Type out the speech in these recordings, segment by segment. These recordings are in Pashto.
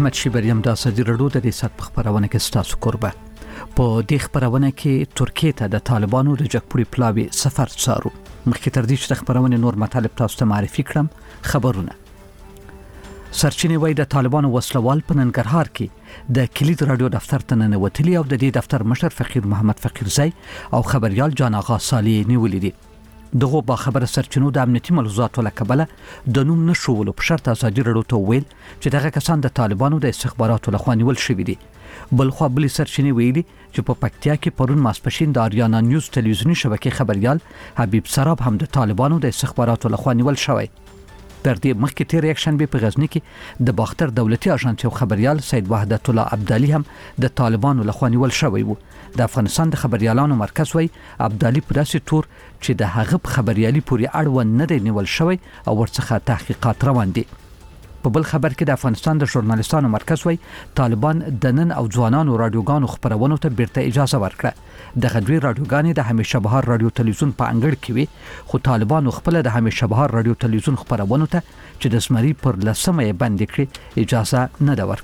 احمد شیبریم د ازادي راډیو د ریاست خبرونه کې ستاسو قربه په دې خبرونه کې ترکیه ته د طالبانو د جګپوري پلاوي سفر څارو. مخکې تر دې چې د خبرونه نور مطالب تاسو ته معرفي کړم، خبرونه سرچینې وایي د طالبانو وسلوال په ننګرهار کې د کلید رادیو دفتر ته ننوتلي او د دې دفتر مشر فقیر محمد فقیرزی او خبريال جان آغا صالح نیولې دي. دغه با خبره سرچینو د امنیتي ملحوظاتو له کبله د نوم نشولو په شرط ازادي راډیو ته ویل چې دغه کسان د طالبانو د استخباراتو لخوا نیول شوي دي. بل خو بل سرچینې ویلي چې په پکتیا کې پرون ماسپښین د آریانا نیوز ټلویزیونی شبکې خبريال حبیب سراب هم د طالبانو د استخباراتو لخوا نیول شوی. تر دې مخکې تیر یکشنبه په غزنی کې د باختر دولتي اژانس یو خبريال سید وحدت الله عبدالي هم د طالبانو لخوا نیول شوی وو. د افغانستان د خبريالانو مرکز وای عبدالي په داسې تور چې د هغه خبريالي پوري اړوند نه دی نیول شوی او ورڅخه تحقیقات روان دي. په بل خبر کې د افغانستان د ژورنالیستانو مرکز وای طالبان د نن او ځوانانو رادیوګانو خبرونو ته بیرته اجازه ورکړه. د غدوی رادیوګانې د همیشه بهار رادیو ټلویزیون په انګړ کې وي، خو طالبانو خپل د همیشه بهار رادیو ټلویزیون خبرونو ته چې د زمری پر لسمه بند کړي اجازه نه ده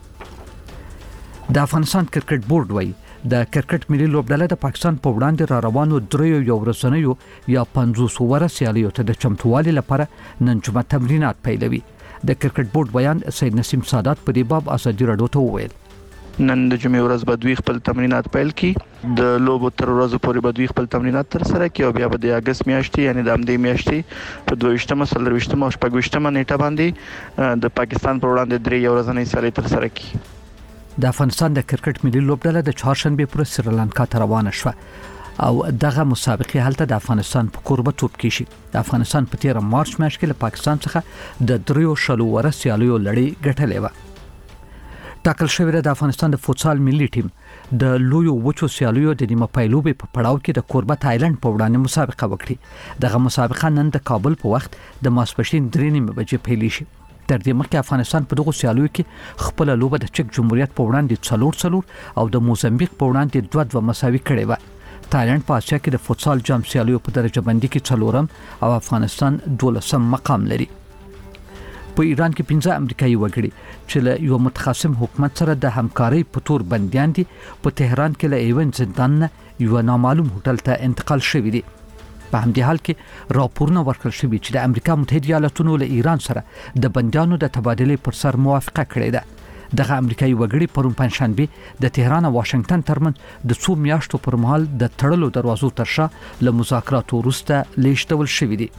ورکړې. د افغانستان کرکټ بورډ وای د کرکټ ملي لوبډله د پاکستان په وړاندې را روانو دریو یو ورځنیو یا 50 ور سیالیو ته د چمتووالي لپاره نن جمعه تمرینات پیلوي. د کرکټ بورډ بیان سید نسیم سادات په دې باب ازادي راډیو ته وویل نن د جمعې ورځ به دوی خپل تمرینات پیل کړي، د لوبو تر ورځې پورې به دوی خپل تمرینات تر سره کوي او بیا به د اگست میاشتې یعنی د امدې میاشتې په 22مه 23مه او 25مه نیټه باندې د پاکستان پر وړاندې درې یو ورځنۍ سیالي تر سره کوي. د افغانستان د کرکټ ملي لوبډله د چهارشنبه پر سریلانکا ته روانه شوه او دغه مسابقه هلته د افغانستان په کوربتوب کې شي. د افغانستان په 13 مارچ میاشت کې له پاکستان څخه د دریو شلو ور سیالیو لړۍ ګټلې و. ټاکل شوی د افغانستان د فوتسال ملي ټیم د لویو وچو سیالیو د نیمه پایلوبې په پړاو کې د کوربت آیلند په وړاندې مسابقه وکړي. دغه مسابقه نن د کابل په وخت د ماسپښین 3:30 بجې پیل شي. تر دې مخکې افغانستان په دغه سیالیو کې خپل لوبه د چک جمهوریت په وړاندې 4-4 او د موزمبیق په وړاندې 2-2 مساوي کړې و. تایلند په اسیا کې د فوتسال جام سیالیو په درجه بندي کې 4م او افغانستان 12م مقام لري. په ایران کې 15 امریکایي وګړي چې له یو متخاصم حکومت سره د همکارۍ په تور بنديان دي په تهران کې له ایون زندان نه یو نامعلوم هوټل ته انتقال شوی دي. په همدې حال کې راپورونه ورکړل شوی چې د امریکا متحده ایالاتونو له ایران سره د بنديانو د تبادلې پر سر موافقه کړې ده. دغه امریکایي وګړي پرون پنځشنبه د تهران او واشنگټن ترمنځ د 2 میاشتو پر مهال د تړلو دروازو ترشا له مذاکراتو وروسته لیږدول شوی دي.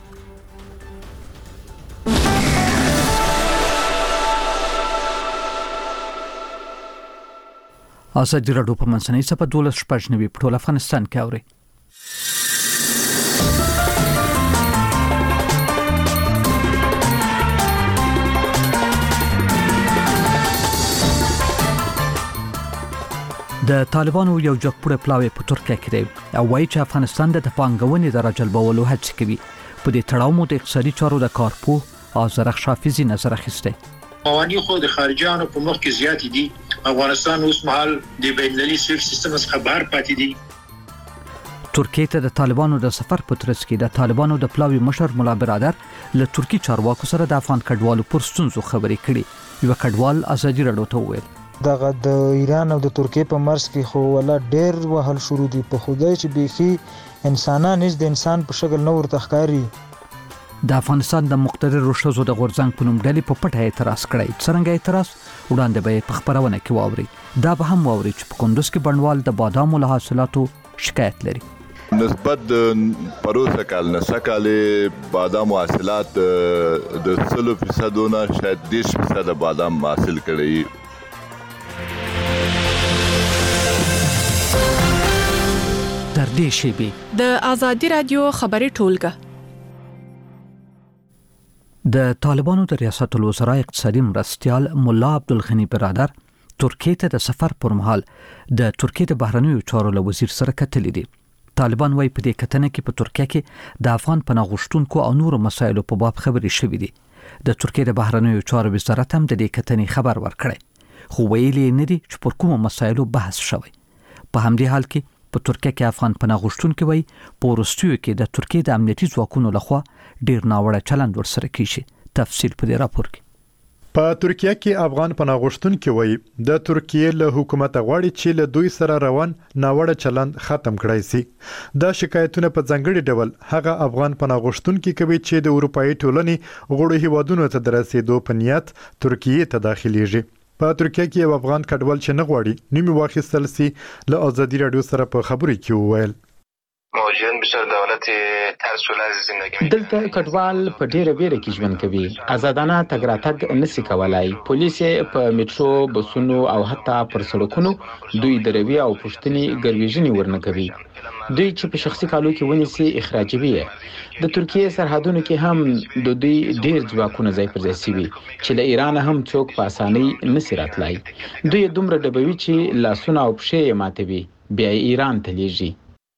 ازادي راډیو په منځنۍ صفحه 12 په ټول افغانستان کې اوري. د طالبانو یو جګپوړی پلاوی په ترکیه کې دی او وایي چې افغانستان د پانګونې د راجلبولو هڅه کوي. په دې تړاو مو د اقتصادي چارو د کارپوه آذرخ شافیزی نظر اخیسته. قوانین خو د خارجيانو په مخ کې زیات دي. افغانستان اوس مهال د بین‌المللي سویفټ سیستم څخه بهر پاتې دي. ترکیه ته د طالبانو د سفر په ترڅ کې د طالبانو د پلاوی مشر مولا برادر له ترکی چارواکو سره د افغان کډوالو پر ستونزو خبرې کړي. یو کډوال ازادي راډیو ته وویل دغه د ایران او د ترکیه په مرز کې خو ولا ډېر وهل شروع دي. په خدای چې بيخي انسانان هیڅ د انسان په شکل نه ورته ښکاري. د افغانستان د مقتدر رشدو د غورځنګ په نوم ډلې په پټه اعتراض کړی. څنګه اعتراض وړاندې به په خبرونه کې واوري. دا به هم واوري چې په کندوز کې بڼوال د بادامو له حاصلاتو شکایت لري. نسبت پروسه کال نه سکاله بادام حاصلات د 100% نه شاید 10% بادام حاصل کړي. تر دې شیبې د ازادي رادیو خبري ټولګه د طالبانو د ریاست الوزرا اقتصادي مرستيال مولا عبدالغنی برادر ترکیه ته د سفر پر مهال د ترکیه د بهرنیو چارو له وزیر سره کتلې دي. طالبان وايي په دې کتنه کې په ترکیه کې د افغان پناه غوښتونکو او نورو مسایلو په باب خبرې شوې دي. د ترکیه د بهرنیو چارو وزارت هم د دې کتنې خبر ورکړی، خو ویلي نه دي چې پر کومو مسایلو بحث شوی. په همدې حال کې په ترکیه کې افغان پناه غوښتونکو وایي په وروستیو کې د ترکیه د امنیتي ځواکونو لخوا ډیر ناوړه چلند ورسره کیږي. تفصیل په دې راپور کې په ترکیه کې افغان پناه غوښتونکي وایي د ترکیه له حکومت غواړي چې له دوی سره روان ناوړه چلند ختم کړای شي. دا شکایتونه په ځانګړي ډول هغه افغان پناه غوښتونکي کوي چې د اروپאי ټولنې غړو هیوادونو ته د رسیدو په نیت ترکیه ته داخليږي. په ترکیه کې یو افغان کډوال چې نه غواړي نیمه واخیستل سي له ازادي رادیو سره په خبرو کې وویل موجود بشر دولت ترس ولز زندگی دلته کډوال په ډیره بیره کې ژوند کوي. آزادانه تګ راتګ نشي کولای. پولیس په میټرو بسونو او حتی پر سړکونو دوی دروي او پښتني ګرویژنې ورنه کوي. دوی چې په شخصي کالو کې ونیسي اخراجوي. د ترکیه سرحدونو کې هم د دوی ډیر ځواکونه ځای پر ځای شوي چې له ایران هم څوک په اسانۍ نشي راتلای. دوی دومره ډبوي چې لاسونه او پښې یې ماتوي بیا ایران ته لیږي.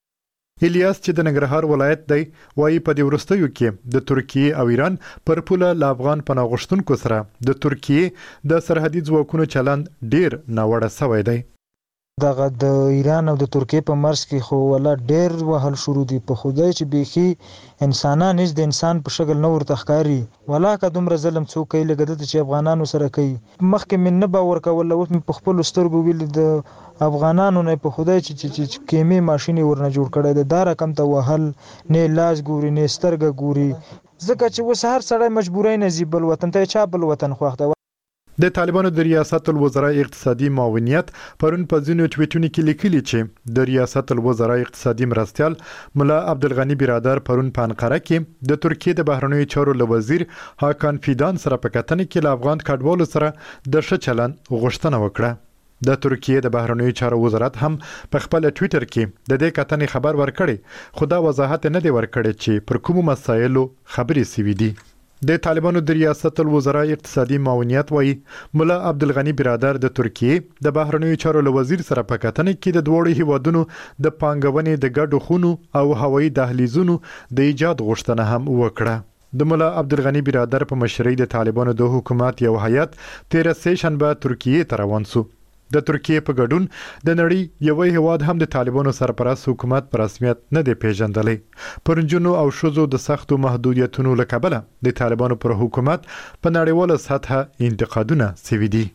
الیاس چې د ننګرهار ولایت دی وایي په دې وروستیو کې د ترکیه او ایران پر پوله له افغان پناه غوښتونکو سره د ترکیه د سرحدي ځواکونو چلند ډیر ناوړه شوی دی. دغه د ایران او د ترکیه په مرز کې خو ولا ډیر وهل شروع دي په خدای چې بيخي انسانان هیڅ د انسان په شکل نه ورته ښکاري. ولا که دومره ظلم څوک کوي لګد چې افغانانو سره کوي. مخکې من نه باور کول اوس په خپل سترګو ویل د افغانانو نه په خدای چې کیمې ماشين ورنه جوړ کړي د دار کم ته وهل نه لاس ګوري نه سترګه ګوري ځکه چې وس هر سړی مجبورای نه زیبل وطن ته چا بل وطن خوښ د طالبانو د ریاست الوزرا اقتصادي معاونیت پرون په ځینو ټویټونو کې لیکلي چې د ریاست الوزرا اقتصادي مرستيال مولا عبدالغنی برادر پرون په انقره کې د ترکیه د بهرنیو چارو وزیر هاکان فیدان سره په کتنې کې له افغان کډوالو سره د ښه چلند غوښتنه وکړه. د ترکیه د بهرنیو چارو وزارت هم په خپل ټویټر کې د دې کتنې خبر ورکړي خو دا وضاحت نه دی ورکړی چې پر کومو مسایلو خبرې سوي دي. د طالبانو د ریاست الوزرا اقتصادي معاونیت وایي مولا عبدالغنی برادر د ترکیه د بهرنیو چارو وزیر سره په کتنې کې د دوړو هیوادونو د پانګونې د ګډو خونو او هوایي دهلیزونو د ایجاد غوښتنه هم وکړه. د مولا عبدالغنی برادر په مشرۍ د طالبانو د حکومت یو هیئت 13 سیشنبه ترکیه ته روان شو. د ترکیه په ګډون د نړۍ یو هیواد هم د طالبانو سرپرست حکومت په رسمیت نه دی پیژندلی. پرنجونو او شوزو د سختو محدودیتونو له کبله د طالبانو پر حکومت په نړیواله سطحه انتقادونه سوي دي.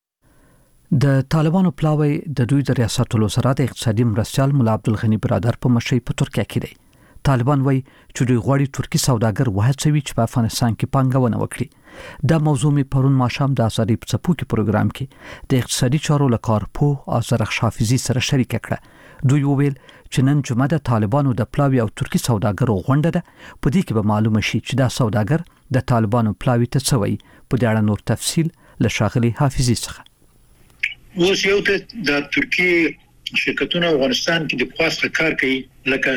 د طالبانو پلاوی د دوی د ریاست الوزرا د اقتصادي مرستيال مولا عبدالغنی برادر په مشرۍ په ترکیه کې دی. طالبان وایي چې دوی غواړي ترکی سوداګر وهڅوي چې په افغانستان کې پانګونه وکړي. دا موضوع می پرون ماښام د ازادي په څپو کې پروګرام کې د اقتصادي چارو لکارپوه آزرخ حافظي سره شریک کړه. دوی وویل چې نن جمعه د طالبانو د پلاوی او ترکی سوداګرو غونډه ده. په دې کې به معلومه شي چې دا سوداګر د طالبانو پلاوی ته څه وایي. په دې اړه نور تفصیل له ښاغلي حافظي څخه. اوس یو ته د ترکیه شرکتونه افغانستان کې د خاصه کار کوي لکه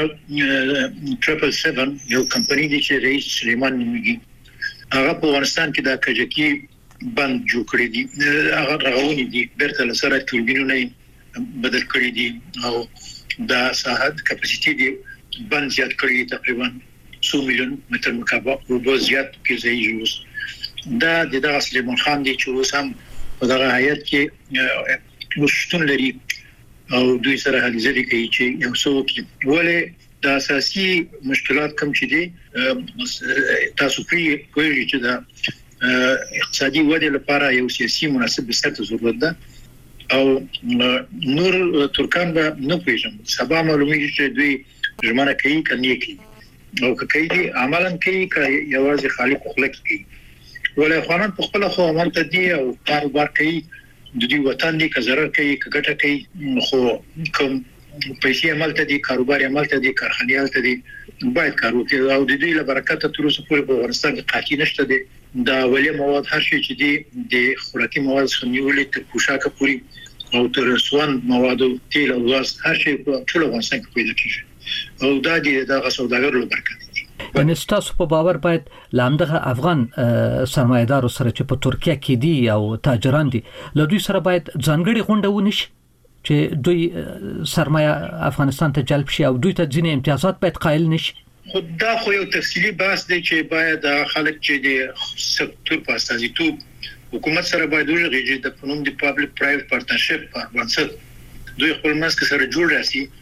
777 یو کمپنی دی چې رئیس سلیمان نومیږي هغه په افغانستان کې د کجکی بند جوړ کړی دی هغه راغونی دي برته لسره توربینونه بدل کړی دي او د ساحت کپاسټي دی بند زیات کړی تقریبا 100 میلیون متر مکعب او زیات کې ځای دا د سلیمان خان دی چې اوس هم په دغه هیئت کې وشتون لري او دوی سره هلي ځلې کوي چې یو څه وکړي. ولې د اساسي مشکلات کوم چې دي تاسو کوي چې د اقتصادي ودې لپاره یو سیاسي مناسب بستر ضرورت ده او نور ترکان به نه پیژنم سبا معلومیږي چې دوی ژمنه کوي کني کوي او کوي دي عملاً کوي یوازې خالي خلک کوي. ولې افغانان په خپل خو عمل ته دي او کاروبار کوي د دې وطن دي که ضرر کوي که ګټه کوي خو کوم پیسې عمل ته دي کاروبار عمل ته دي کارخانه عمل ته دي باید کار وکړي او د دې لپاره برکت تر اوسه پورې په افغانستان کې قاطی نشته دي. دا ولې مواد هر شي چې دي د خوراکي مواد څخه نیولې تر پوشاک پورې او تر سوان مواد تیل او غاز هر شي په ټول افغانستان کې پیدا کیږي او دا د غصوداګرو لپاره برکت دي. یعنی تاسو په باور باید لامدغه افغان سرمایدارو سره چې په ترکیه کې دي او تاجران دي له دوی سره باید ځانګړي غونډه ونشي چې دوی سرمایه افغانستان ته جلب شي او دوی ته ځینې امتیازات باید قائل نشي. خدا خو یو تفصیلی بحث دی چې باید خلک چې د سکتور په استازیتوب حکومت سره باید وغږیږي د فنوم د پابلیک پرایویت پارتنرشپ په بنسټ دوی خپل منځ کې سره جوړ راسي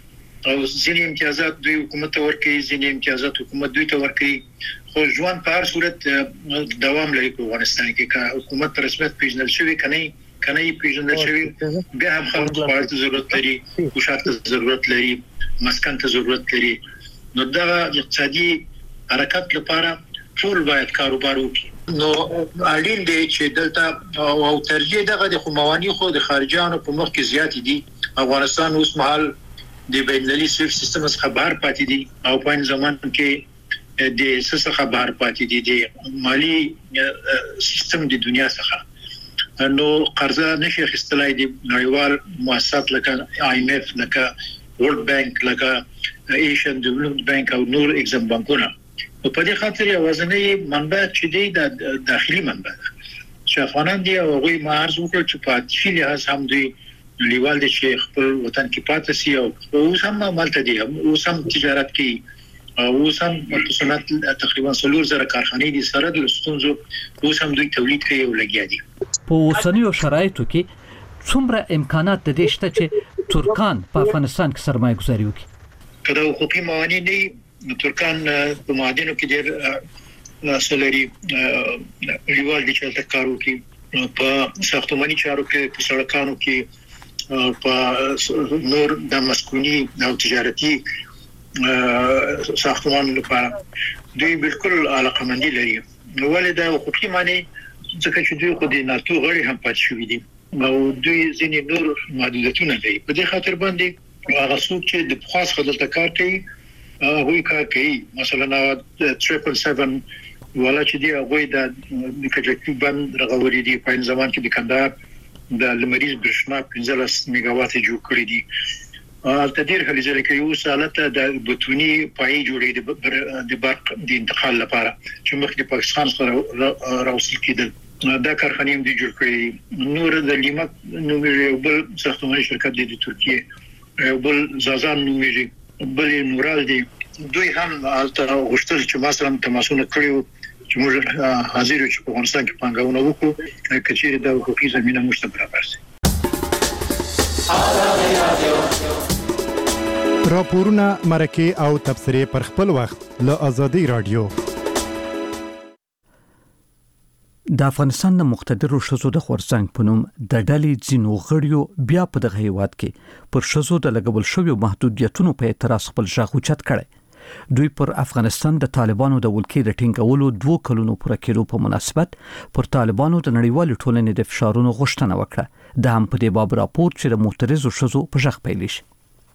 او ځینې امتیازات دوی حکومت ورکوي ځینې امتیازات حکومت دوی ته ورکوي خو ژوند په هر صورت دوام لري په افغانستان کې که حکومت رسمیت پیژندل شوی کنه پیژندل شوی بیا هم خلکو ته ضرورت لري کوشش ته ضرورت لري مسکن ته ضرورت لري نو دا اقتصادي حرکت لپاره ټول باید کاروبار وکړي نو اړین دی چې دلته او ترجیح دغه د موانع خو د خارجيانو په مخ کې زیات دي افغانستان اوس مهال د بینالمللي سویفټ سیستم څخه بهر پاتې دي او په این زمان کې د څخه بهر پاتې دي د مالی سیستم د دنیا څخه نو قرضه نشي اخیستلای دي نړیوال مؤسسات لکه IMF لکه ورلد بانک لکه ایشین ډیولپمنٹ بانک او نور اگزام بانکونه په دې خاطر یوازینی منبع چې دی د داخلي منبع چې افغانان دي او غوي مارز وکړي چې په تشیل هغه هم دوی لیوال دي چې خپل وطن کې پاتې سي او اوس هم مالته دي اوس هم تجارت کوي او اوس هم په صنعت تقریبا 300 کارخانې دي سره د ستونزو اوس هم دوی تولید کوي او لګیا دي په اوسنیو شرایطو کې څومره امکانات د دې شته چې ترکان په افغانستان کې سرمایه گذاري وکړي کله حقوقي موانع نه ترکان په معادنو کې ډېر سولري ریوال دي چې کارو کې په ساختماني چارو کې په سړکانو کې په نور د مسکوني او تجارتي ساختمان لپاره دوی بالکل علاقمندي لري نو ولدا حقوقي معنی ځکه چې دوی خو د ناتو غړي هم پات شوې دي او دوی ځینې نور محدودیتونه لري په دې خاطر باندې هغه څوک چې د خاص خدمت کار کوي هغه کار کوي مثلا 777 ولا چې دی هغه د کجکي بند رغوري دي په ځمان کې د کندهار د لمریز برښنا 15 میگاوات جوړ کړی دي تدیر هلي کې یو سالته د بتونی پای جوړې د برق د انتقال لپاره چې مخکې پاکستان سره راوصل کېدل دا کارخانې د جوړ کړی نور د لیمت نومې بل ساختماني شرکت د ترکیه بل زازان نومې بل نورال دي دوی هم البته غوښتل چې ما سره تماسونه کړیو چې موږ حاضر یو چې په افغانستان کې پانګونه وکړو کچېره د حقوقي زمينه موږ ته برابر شي راپورونه مرکه او تبصره پر خپل وخت له ازادي رادیو د افغانستان د مقتدرو شزو د خورڅنګ په نوم د ډلې ځینو غړیو بیا په دغه هیواد کې پر شزو د لګول شویو محدودیتونو په اعتراض خپل ژغ اوچت کړي دوی پر افغانستان د طالبانو د ولکې د ټینګولو 2 کلونو پوره کېدو په مناسبت پر طالبانو د نړیوال ټولنې د فشارونو غوښتنه وکړه د هم په دې باب راپور چې د معترضو شزو په ژغ پیل شي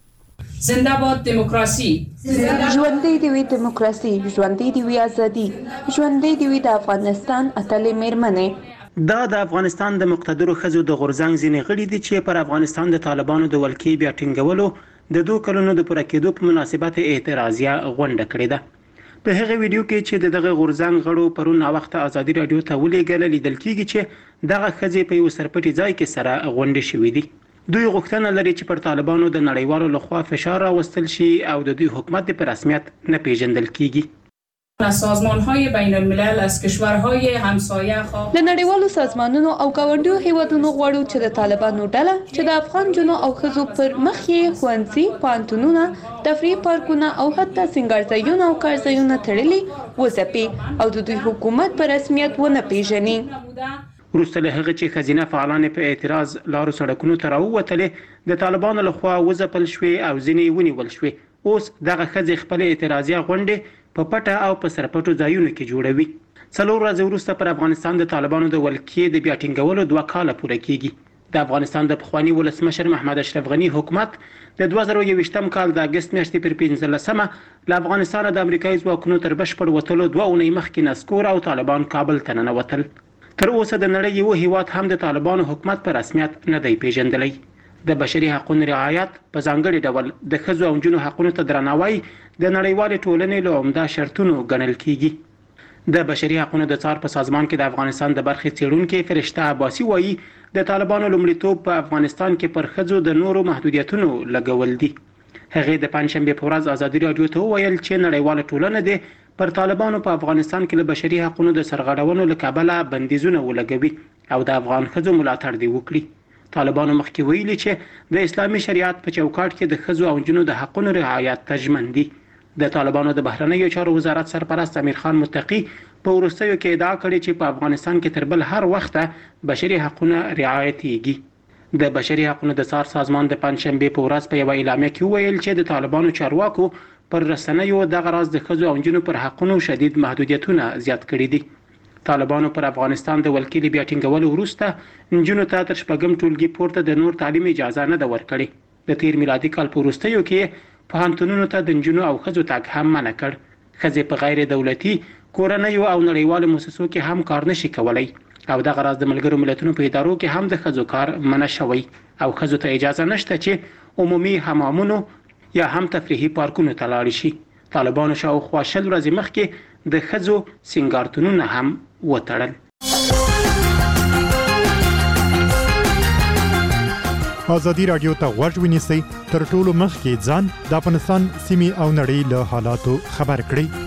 زنده باد دیموکراسي ژوندۍ دی وی دیموکراسي ژوندۍ دی وی ازادي ژوندۍ دی وی د افغانستان اتلې میرمنې دا د افغانستان د مقتدرو خزو د غورځنګ ځینې غړي دي چې پر افغانستان د طالبانو د ولکې بیا ټینګولو د 2 کلونو د پوره کېدو په مناسبت اعتراضیه غونډه کړې ده په هغه ویډیو کې چې دغه غورځنګ غړو پرون وخت ازادي رادیو ته ولېږل لیدل کېږي چې دغه خزې په یو سرپټي ځای کې سره غونډه شوې دي دوی غوښتنه لري چې پر طالبانو د نړیوالو لخوا فشار راوستل شي او د دوی حکومت په رسمیت نه پیژندل کیږي سازمان‌های بین‌الملل از کشورهای همسایه خواه د نړیوالو سازمانونو او ګاونډیو هیوادونو غواړو چې د طالبانو ډله چې د افغان جنو او خزو پر مخ یې ښوونځي پانتونونه تفریح پارکونه او حتی سنگارځایونه او کارځایونه تړلي وځپي او د دوی حکومت په رسمیت ونه پیژني وروسته له هغه چې خزینه فعالان په اعتراض لارو سړکونو ته راووتلې د طالبانو لخوا وځپل شوې او ځینې ونیول شوې اوس دغه خزې خپل اعتراضیه غونډې په پټه او په سرپټو ځایونو کې جوړوي 4 ورځې وروسته پر افغانستان د طالبانو د ولکې د بیا ټینګولو 2 کال پوره کیږي د افغانستان د پخوانی ولسمشر محمد اشرف غنی حکومت د 2021 کال د اگست میاشتې پر 15مه له افغانستان د امریکایي ځواکونو تر بشپړ وټلو 2 اونۍ مخکې نسکور او طالبان کابل ته ننوتل تر اوسه د نړۍ یو هیواد هم د طالبانو حکومت په رسمیت نه دی پیژندلی د بشري حقوقو رعایت په ځانګړي ډول د ښځو او نجونو حقوقو ته درناوی د نړیوال ټولنې له عمده شرطونو ګڼل کیږي د بشري حقوقو د څار په سازمان کې د افغانستان د برخې څېړونکو فرشته عباسي وایي د طالبانو لومړیتوب په افغانستان کې پر ښځو د نورو محدودیتونو لګول دي هغه د پنځشنبه په ورځ ازادي رادیو ته ویل چې نړیوال ټولنه د پر طالبانو په افغانستان کې له بشري حقوقو د سرغړونو له کبله بندیزونه ولګوي او د افغان ښځو ملاتړ دی وکړي طالبانو مخکې ویلي چې د اسلامي شریعت په چوکاټ کې د ښځو او نجونو د حقونو رعایت ته ژمن دي. د طالبانو د بهرنیو چارو وزارت سرپرست امیر خان متقي په وروستیو کې ادعا کړې چې په افغانستان کې تر بل هر وخته بشري حقونه رعایت کیږي. د بشري حقونو د څار سازمان د پنځشنبه په ورځ په یو اعلامیه کې ویل چې د طالبانو چارواکو پر رسنیو دغه راز د ښځو او نجونو پر حقونو شدید محدودیتونه زیات کړي دي. طالبانو پر افغانستان د ولکې بیا ټینګولو وروسته نجونو ته تر شپږم ټولګي پورته د نور تعلیم اجازه نه ده ورکړې. د تیر میلادي کال په وروستیو کې پوهنتونونو ته د نجونو او ښځو تګ هم منع کړ. ښځې په غیر دولتي کورنیو او نړیوالو مؤسسو کې هم کار نشي کولی او دغه راز د ملګرو ملتونو په ادارو کې هم د ښځو کار منع شوی او ښځو ته اجازه نشته چې عمومي حمامونو یا هم تفریحي پارکونو ته لاړ شي. طالبانو شاوخوا 20 ورځې مخکې د ښځو سینګارتونونه هم وتړل. ازادي رادیو ته غوږ ونیسئ، تر ټولو مخکې ځان د افغانستان سیمې او نړۍ له حالاتو خبر کړئ.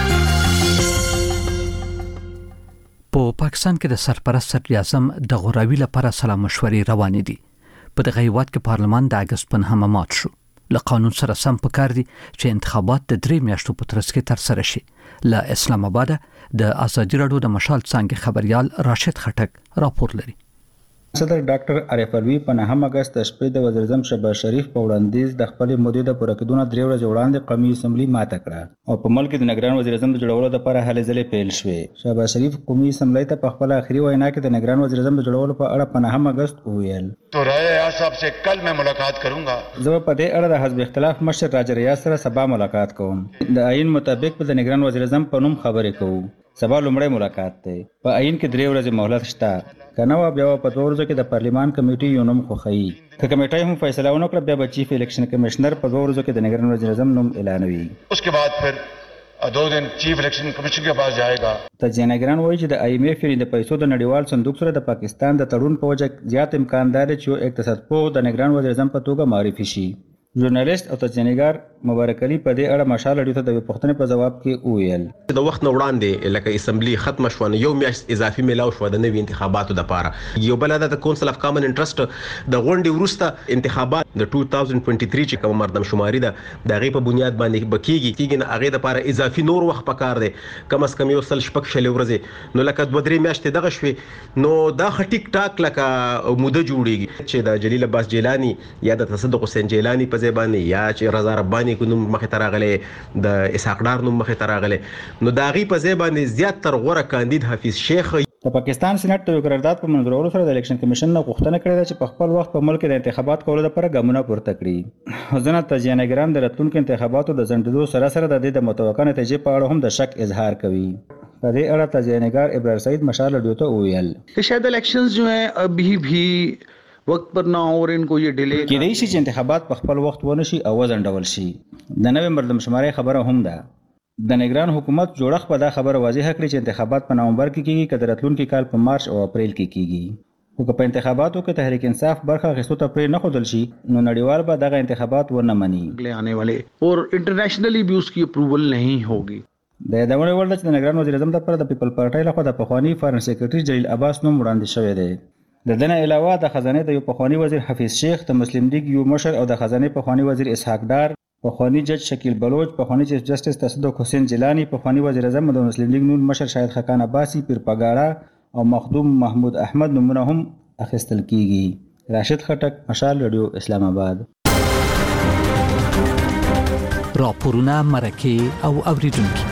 په پاکستان کې د سرپرست صدر اعظم د غوراوي لپاره سلا مشورې روانې دي. په دغه هیواد کې پارلمان د اگست په 9 مات شو. له قانون سره سم پکار دي چې انتخابات د 3 میاشتو په ترڅ کې ترسره شي. له اسلام آباد د ازادي رادیو د مشال څنګه خبريال راشد خټک راپور لري. صدر ډاکټر عارف علوي په 9 اگست شپې د وزیر اعظم شهباز شریف په وړاندیز د خپل مودې د پوره کېدو 3 ورځې وړاندې قومي اسمبلی ماته کړه او په ملک د نگران وزیر اعظم د جوړولو لپاره هلې ځلې پیل شوې. شهباز شریف قومي اسمبلی ته په خپل اخري وینا کې د نگران وزیر اعظم د جوړولو په اړه په 9 اگست وویل تو ریا صاحب سے کل میں ملاقات کروں گا. زه په دې اړه د حزب اختلاف مشر راجر ریاض سره سبا ملاقات کوم. د آئین مطابق په د نگران وزیر اعظم په نوم خبرې کوو. سبا لومړی ملاقات دی. په آئین کې 3 ورځې مهلت شته. کنه بیا په 2 ورځو کې د پارلیمان کمیټې یو نوم خوخی. که کمیټه هم فیصله ونه کړه بیا به چیف الیکشن کمشنر په 2 ورځو کې د نگران وزیر اعظم نوم اعلانوي. اس کے بعد پھر 2 دن چیف الیکشن کمیشن کے پاس جائے گا. تجزیه نگران وایي چې د آی ایم ایف یعنې د پیسو د نړیوال صندوق سره د پاکستان د تړون په وجه زیات امکان دی چې یو اقتصادپوه د نگران وزیر اعظم په توګه معرفي شي. ژورنالیست او تجزیه نگار مبارک علي په دې اړه مشال اړیو ته د پوښتنې په جواب کې وویل د وخت نه وړاندې لکه اسمبلی ختم شو نو یو میاشت اضافي میلاو شو د نوي انتخاباتو لپاره. یو بل د کونسل اف کامن انټرست د غونډې وروسته انتخابات د 2023 چې کوم مردم شماري ده د غي په بنیاد باندې بکیږي نه هغه لپاره اضافي نور وخت پکار دی کم از کم یو سل شپک شل ورځې نو لکه 2-3 میاشتې دغه شوي نو دا ټیک ټاک لکه موده جوړیږي چې د جلیل عباس جیلانی یا د تصدق حسین جیلانی په ځبانه یا چې رضا ربانی کو نوم مخه تراغله د اسحاق ډار نوم مخه تراغله نو دا غي په ځبانه زیات تر غوړه کاندید حفیظ شیخ. د پاکستان سېنات د قرارداد په منظورولو سره د الیکشن کمیشن نه غوښتنه کړې ده چې په خپل وخت په ملک د انتخابات کولو لپاره ګامونه پورته کړي. ځنه تجزیه نگران د راتلونکو انتخاباتو د ځنډېدو سره سره د دې د متوقع نتیجې په اړه هم د شک اظهار کوي. په دې اړه تجزیه نگار ابراهیم سعید مشال اډیو ته وویل کہ شاید الیکشنز جو ہیں ابھی بھی وقت پر نہ اور ان کو یہ ډیلے کېدای شي چې انتخابات په خپل وخت ونشي او وځنډول شي. د نومبر د مشمارې خبره هم ده. د نگران حکومت جوړښت په دا خبره واضح کړي چې انتخابات په نومبر کې کیږي که د راتلونکي کال په مارچ او اپریل کې کیږي. خو که په انتخاباتو کې تحریک انصاف برخه اخیستو ته پرې نه ښودل شي نو نړیوال به دغه انتخابات ونه مني آنے والے اور انټرنیشنلی بھی اس کی اپروول نہیں ہوگی. د یادونې وړ ده چې د نگران وزیر اعظم لپاره د پیپل پارټۍ لخوا د پخواني فارن سیکرټري جلیل عباس نوم وړاندې شوی دی. د دنه علاوه د خزانه د یو پخواني وزیر حفیظ شیخ د مسلم لیگ یو مشر او د خزانه پخواني وزیر اسحاق ډار، پخواني جج شکیل بلوچ، پخواني چیف جسټس تصدق حسین جیلانی، پخواني وزیر اعظم د مسلم لیگ نون مشر شاهد خاقان عباسی، پیر پګاړه او مخدوم محمود احمد نومونه هم اخیستل کیږي. راشد خټک، مشال رادیو، اسلام آباد. راپورونه مرکه او اوریدونکو.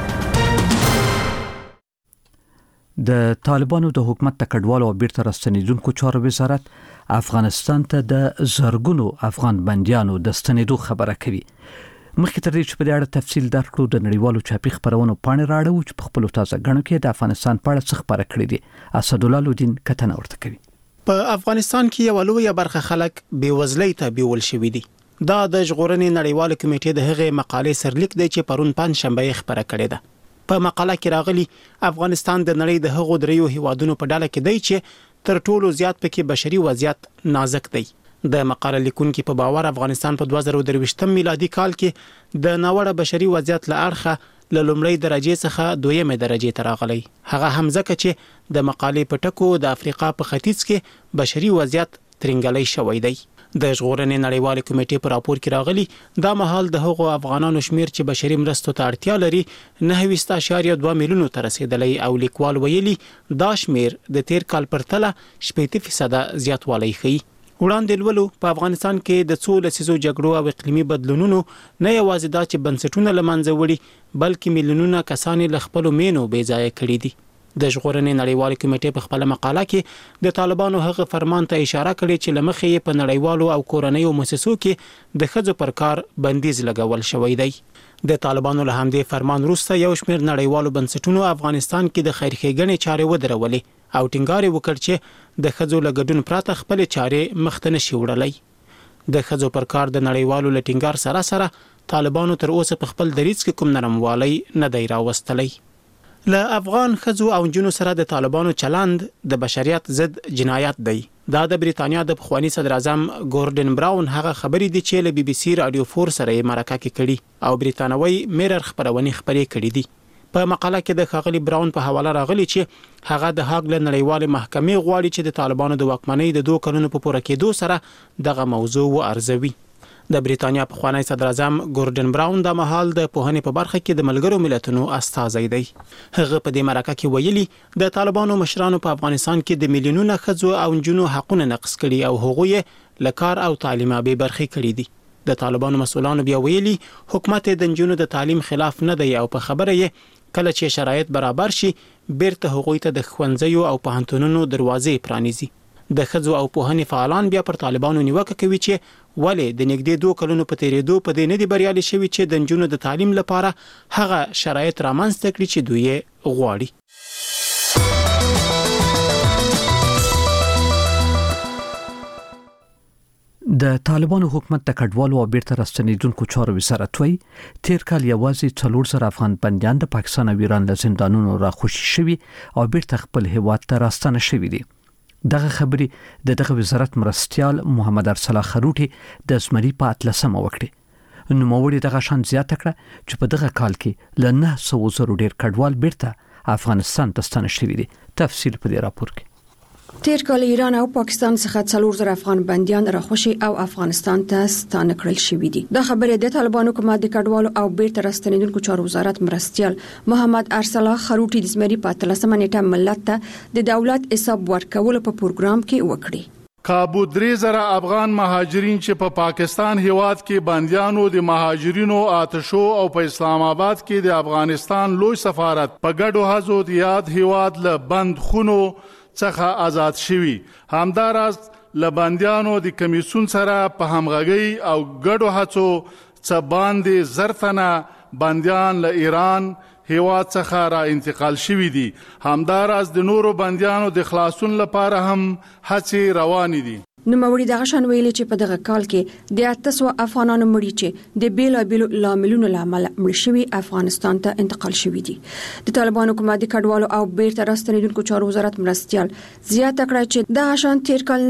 د طالبانو د حکومت د کډوالو او بیرته راستنیدونکو چارو وزارت افغانستان ته د زرګونو افغان بندیانو د ستنېدو خبره کوي. مخکې تر دې چې په دې اړه تفصیل درکړو د نړیوالو چاپي خبرونو پاڼې راړو چې په خپل تازه غنو کې د افغانستان په اړه څه خبره کړې دي. اسدالله لودین کتنه ورته کوي. په افغانستان کې یو لوی برخه خلک بیوزلۍ ته بیول شوي دي. دا د ژغورنې نړیوال کمیټې د هغې مقالې سرلیک دی چې پرون پنځشنبه خبره کړې ده. په مقاله کې راغلي افغانستان د نړۍ د هغو دریو هیوادونو په ډله کې دی چې تر ټولو زیات پکې بشري وضعیت نازک دی. د مقاله لیکونکو په باور افغانستان په 2023 میلادي کال کې د ناوړه بشري وضعیت له اړخه له لومړۍ درجه څخه دویمه درجه ته راغلی. هغه هم ځکه چې د مقالې په ټکو د افریقا په ختیځ کې بشري وضعیت ترنګلای شوی دی. د ژغورنې نړیوال کمیټې په راپور کې راغلي دا مهال د هغو افغانانو شمیر چې بشري مرستو ته اړتیا لري 9.2 میلیونو ته رسیدلی او لیکوال ویلي دا شمیر د تیر کال پرتله 80% زیاتوالی ښیي. وړاندې لولو په افغانستان کې د څو لسیزو جګړو او اقلیمي بدلونونو نه یوازې دا چې بنسټونه له منځه وړي بلکې میلیونونه کسان له خپلو مینو بې ځایه کړي دي. د ژغورنې نړیوال کمیټې په خپل مقاله کې د طالبانو هغه فرمان ته اشاره کړې چې لمخې یې په نړیوالو او کورنیو مؤسسو کې د ښځو پر کار بندیز لګول شوی دی. د طالبانو له همدې فرمان وروسته یو شمېر نړیوالو بنسټونو افغانستان کې د خیرښېګڼې چارې ودرولې او ټینګار یې وکړ چې د ښځو له ګډون پرته خپلې چارې مخ ته نشي وړلی. د ښځو پر کار د نړیوالو له ټینګار سره سره طالبانو تر اوسه په خپل دریځ کې کوم نرموالی نه دی راوستلی. له افغان ښځو او نجونو سره د طالبانو چلند د بشریت ضد جنایت دی. دا د بریتانیا د پخوانی صدر اعظم ګوردن براون هغه خبرې دي چې له بي بي سي رادیو 4 سره یې مرکه کې کړي او بریتانوي میرر خبرونه خبرې کړي دي. په مقاله کې د ښاغلي براون په حواله راغلي چې هغه د هاګ له نړیوال محکمې غواړي چې د طالبانو د واکمنۍ د 2 کلونو په پوره کېدو سره دغه موضوع وارزوي. د بریتانیا پخوانی صدر اعظم ګوردن براون د مهال د پوهنې په برخه کې د ملګرو ملتونو استازی دی. هغه په دې مرکه کې ویلي د طالبانو مشرانو په افغانستان کې د میلیونونو ښځو او نجونو حقونه نقض کړي او هغوی له کار او تعلیم به برخې کړي دي. د طالبانو مسؤلانو بیا ویلي حکومت د نجونو د تعلیم خلاف نه دی او په خبره یې کله چې شرایط برابر شي بیرته هغوی ته د ښوونځیو او پوهنتونونو دروازې پرانیزي. د ښځو او پوهنې فعالان بیا پر طالبانو نیوکه کوي چې ولې د نږدې 2 کلونو په تیریدو په دې نه دی بریالي شوي چې د نجونو د تعلیم لپاره هغه شرایط رامنځته کړي چې دوی یې غواړي. د طالبانو حکومت د کډوالو او بیرته راستنیدونکو چارو وزارت وایي تیر کال یوازې 400 افغان بندیان د پاکستان او ایران له زندانونو راخوشي شوي او بیرته خپل هیواد ته راستنه شوي دي. دغه خبرې دغه وزارت مرستیال محمد ارسلا خروټي د زمري په 13 وکړي. نوموړي دغه شان زیاته کړه چې په دغه کال کې له 900 زره ډیر کډوال بیرته افغانستان ته ستنه شوي دي. تفصیل په دې راپور کې. تیر کال ایران او پاکستان څخه 400 افغان بندیان راخوشي او افغانستان ته ستانه کړل شوي دي. د خبرې د طالبانو حکومت د کډوالو او بیرته راستنیدونکو چارو وزارت مرستیال محمد ارسلا خروټي د زمري په 13 نیټه ملت ته د دولت حساب ورکولو په پروګرام کې وکړي. کابو 3000 افغان مهاجرین چې په پاکستان هیواد کې بندیانو د مهاجرینو آتشو او په اسلام آباد کې د افغانستان لوی سفارت په ګډو هڅو د یاد هیواد له بند خونو څخه آزاد شوي. همداراز لبندیانو د کمیسون سره په همغږي او ګډو هڅو څخه باندې زرتنه بندیان له ایران هیواد څخه را انتقال شوي دي. همداراز د نورو بندیانو د خلاصون لپاره هم هڅې روانې دي. نوموړي دغه شان ویلي چې په دغه کال کې د 800 افغانانو مړي چې د بیلابیلو لاملونو لامل مړ شوي افغانستان ته انتقال شوي دي. د طالبانو حکومت د کډوالو او بیرته راستنیدونکو چارو وزارت مرستیال زیاته کړه چې دغه شان تیر کال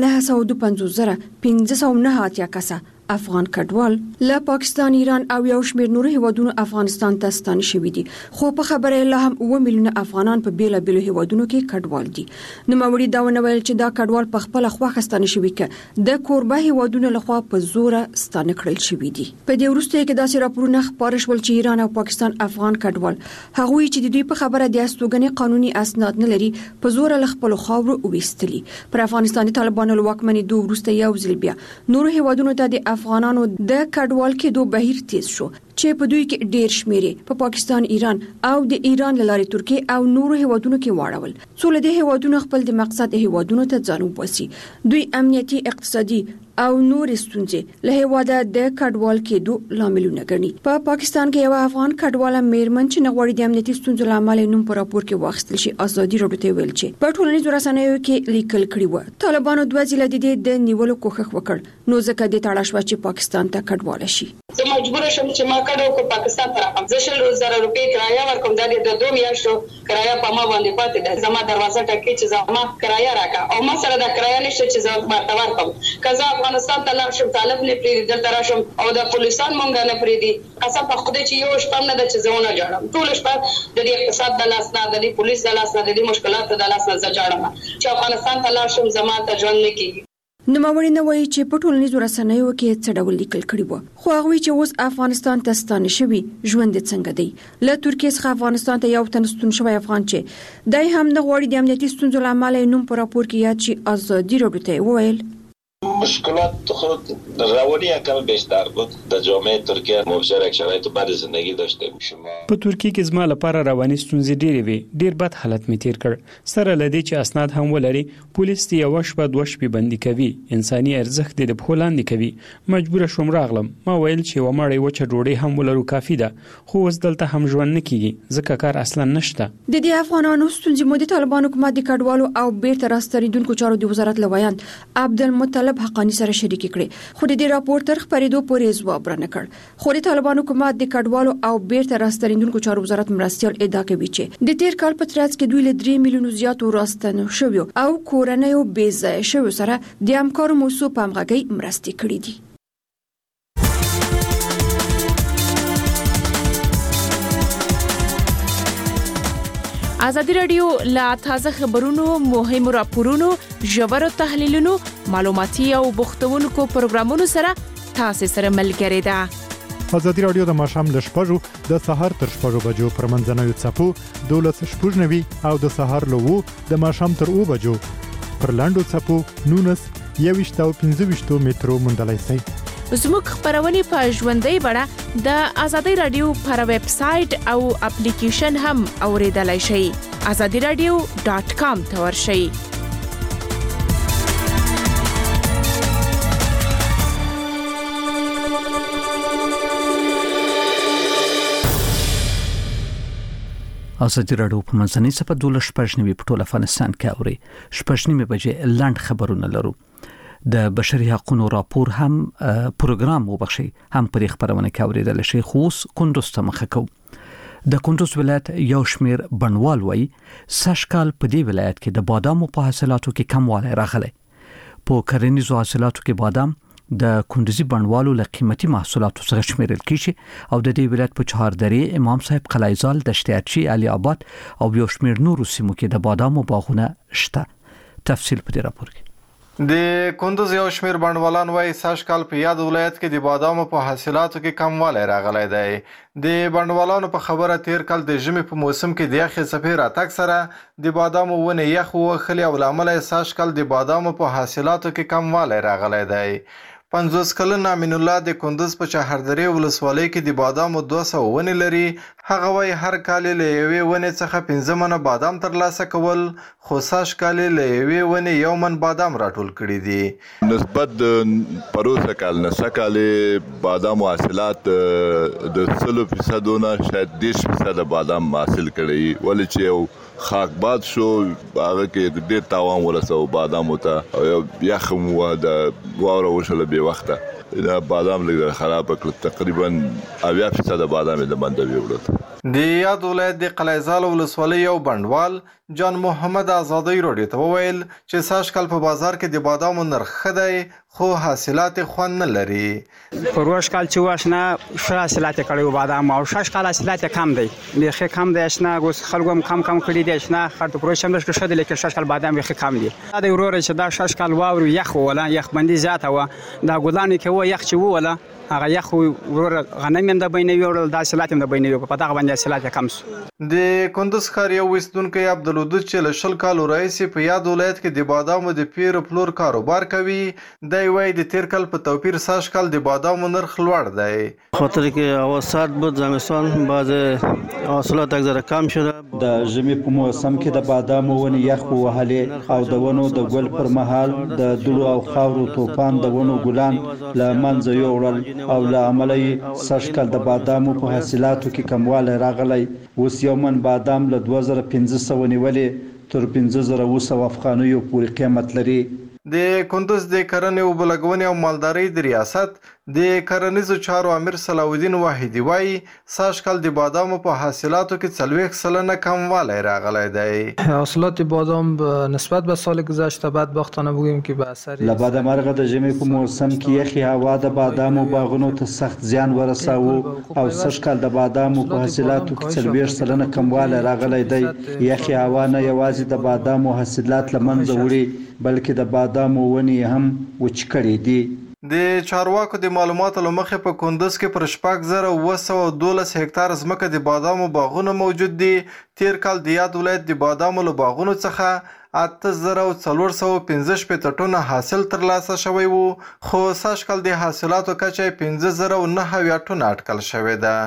952,509 کسه افغان کډوال له پاکستان، ایران او یو شمېر نورو هیوادونو افغانستان ته ستانه شوي دي. خو په خبره لا هم 1 میلیونه افغانان په بیلابیلو هیوادونو کې کډوال دي. نوموړي دا ونویل چې دا کډوال په خپل خوښه ستانه شوي کې د کوربه هیوادونو لخوا په زور ستانه کړل شوي دي. په دې وروسته کې داسې راپورونه خپاره شول چې ایران او پاکستان افغان کډوال هغوی چې د دوی په خبره د استوګنې قانوني اسناد نه لري په زور له خپل خاورو وېستلي. پر افغانستان طالبانو واکمنۍ دوه وروسته یو ځل بیا نورو هیوادونو ته د افغانانو د کډوال کېدو بهیر تیز شو چې په دوی کې ډېر شمېر په پاکستان، ایران او د ایران له لارې ترکیه او نورو هیوادونو کې واړول. څو له دې هیوادونو خپل د مقصد هیوادونو ته ځان وباسي. دوی امنیتي، اقتصادي او نورې ستونزې له هیواده د کډوال کېدو لاملونه ګڼي. په پاکستان کې یو افغان کډواله میرمن چې نغواړي د امنیتي ستونزو لامل نوم په راپور کې واخیستل شي ازادي راډیو ته ویل چې په ټولنیزو رسنیو کې لیکل کړي و طالبانو 2 ځله د دې د نیولو کوښښ وکړ، نو ځکه د تاړه شو چې پاکستان ته کډواله شي. زه مجبور شم چې ما کډو کو پاکستان ته راغلم. زه 100,000 روپۍ کرایه ورکوم، د 2 میاشتو کرایه په ما باندې پاتې ده. زما دروازه ټکي چې زما کرایه راکا او ما سره د کرایه نشته چې زه ورته ورکوم. کزه افغانستان ته لاړ شم طالب نه پریدي، دلته راشم او د پولیسان مونږ نه پریدي. قسم په خدای چې یو شپه نه د چې زونه جوړم ټول شپه د دې اقتصاد د لاس نه، د دې پولیس د لاس نه، د دې مشکلات د لاس نه زه جوړم چې افغانستان ته لاړ شم زما ته ژوند نه کیږي. نوموړي نه وایي چې په ټولنیزو رسنیو کې څه ډول لیکل کړي وو، خو هغه وایي چې اوس افغانستان ته ستانه شوی ژوند څنګه دی. له ترکیې څخه افغانستان ته یو تن ستون شوی افغان چې دای هم نه غواړي د امنیتي ستونزو له امله نوم په راپور کې یاد شي، ازادي راډیو ته وویل مشکلات خود روانی کم بیشتر بود. در جامعه ترکیه مبشرک شرایط بد زندگی داشته باشیم. په ترکیه کې زما لپاره رواني ستونزې ډېرې وي، ډېر بد حالت می تیر کړ. سره لدی چې اسناد هم ولري، پولیس دی یو شپه دوه شپې بندي کوي، انساني ارزښت د بخولاندې کوي. مجبور شوم راغلم. ما ویل چې و مړی وچه ډوډۍ هم ولرو کافي ده، خو اوس دلته هم ژوند نه کیږي، ځکه کار اصلا نشته. د دې افغانانو ستونزې مو د طالبانو حکومت د کډوالو او بیرته راستنیدونکو چارو د وزارت لویان عبدالمطلب حقانی سره شریک کړي، خو د دې راپور تر خبرېدو پورې ځواب رانه کړ. خو د طالبانو حکومت د کډوالو او بیرته راستنیدونکو چارو وزارت مرستيال ادعا کوي چې د تیر کال په ترڅ کې دوی له 3 میلیونو زیاتو راستنو شویو او کورنیو بې ځای شویو سره د همکارو موضوع په همغږۍ مرستې کړې دي. ازادي راډیو لا تازه خبرونو، مهمو راپورونو، ژورو تحلیلونو، معلوماتي او بوختونکو پروګرامونو سره تاسو سره ملګری ده. ازادي راډیو د ماښام ل 6:00 د سهار تر 6:00 بجو پر منځنوي څپو 12:90 او د سهار له 2 د ماښام تر 2 بجو پر لاندو څپو 19 او 15 مترو مندلای شي. زموږ خبرونه په ژوندۍ بڼه د ازادي راډیو پر ویب سټ او اپلیکیشن هم اوریدلای شئ. azadiradio.com ته ورشئ. ازادي راډیو په منځنۍ صفحه 12:90 په ټول افغانستان کې اوري. 12:90 بجې لاند خبرونه لرو. د بشري حقوقو راپور هم پروګرام وبخشي هم پر خبرونه کې اوریدل شي. خوس کندوز ته مخه کو. د کندوز ولایت یو شمیر بڼوال وای سشکال په دې ولایت کې د بادامو په حاصلاتو کې کموالی راغلی. په کرنیزو حاصلاتو کې بادام د کندوزي بڼوالو له قیمتي محصولاتو څخه شمیرل کیږي او د دې ولایت په چهاردری امام صاحب قلعه‌زال دشتیاچی علي آباد او یو شمیر نورو سیمو کې د بادامو باغونه شته. تفصیل په دې راپور کې. د کندوز یو شمیر بڼوالان وایي سږکال په یاد ولایت کې د بادامو په حاصلاتو کې کموالی راغلی دی. د بڼوالانو په خبره تیر کال د ژمي په موسم کې د یخې څپې راتګ سره د بادامو ونې یخ ووهلې او له امله یې سږکال د بادامو په حاصلاتو کې کموالی راغلی دی. 50 کلن امین الله د کندوز په چهاردری ولسوالۍ کې د بادامو 200 ونې لري. هغه وایي هر کال له یوې ونې څخه 15 منه بادام ترلاسه کول، خو سږکال له یوې ونې 1 من بادام راټول کړي دي. نسبت پروسه کال نه سکال بادام حاصلات د 100% نه شاید 10% بادام حاصل کړي، ولې چې یو خاک باد شو هغه کې ډېر تاوان ورسو بادامو ته او یخ مو د واوره وشله به وخته دا بادام لږ خراب کړ، تقریبا 80% بادام د باندې وړل. د یاد ولایت د قلعه‌زال ولسوالۍ یو بڼوال جان محمد ازادي راډیو ته وویل چې سږکال په بازار کې د بادامو نرخ ښه دی خو حاصلات خوند نه لري. پروش کال چې واشنه ښه حاصلات کړي بادام او سږکال حاصلات کم دی، بیخي کم دی، شنه اوس خلکو هم کم کړي دي، شنه خاطر پروش هم ښه دی لیکن سږکال بادام بیخي کم دي. دا ورور چې دا سږکال واوري یخ ولا یخ باندې زیاته و دا ګلانو کې و یخ چې ولا هغه یخ ورور غنم هم د بینوي او د حاصلات هم د بینوي په دغه باندې حاصلات کم شو. د کندوز ښار یو وستونکو عبدالودود چې له 20 کالو راهیسې په یاد ولایت کې د بادامو د پیر پلور کاروبار کوي، دی وایي د تیر کال په توپیر سږکال د بادامو نرخ لوړ دی. خاطر کې اوسط بود زمستان بعض حاصلات اکثر کم شده. د ژمي په موسم کې د بادامو ونې یخ ووهلې او د ونو د ګل پر مهال د دوړو او خاورو طوفان د ونو ګلان له منځه یوړل او له امله یې سږکال د بادامو په حاصلاتو کې کموالی راغلی. اوس 1 من بادام له 2500 نیولې تر 1500 افغانیو پورې قیمت لري. د کندوز د کرنې او بلګونې او مالدارۍ د ریاست د کرنیزو چارو امیر صلاح الدین واحدي وایي سږ کال د بادامو په حاصلاتو کې 40% کموالی راغلی دی. حاصلات بادام نسبت به سال گذشته بدبختانه بگوییم که به اثر لبعد مرغ د ژمي په موسم کې یخي هوا د بادامو باغونو ته سخت زیان ورساوه او سږ کال د بادامو په حاصلاتو کې 40% کموالی راغلی دی. یخي هوا نه یوازې د بادامو حاصلات له منځه وړي بلکې د بادامو ونې هم وچ کړي دي. د چارواکو د معلوماتو له مخې په کندز کې پر 6712 هکتار ځمکه د بادامو باغونه موجود دي. تیر کال د یاد ولایت د بادامو له باغونو څخه 8415 ټنه حاصل ترلاسه شوی وو، خو سږ کال د حاصلاتو کچه 15009 ټنه اټکل شوې ده.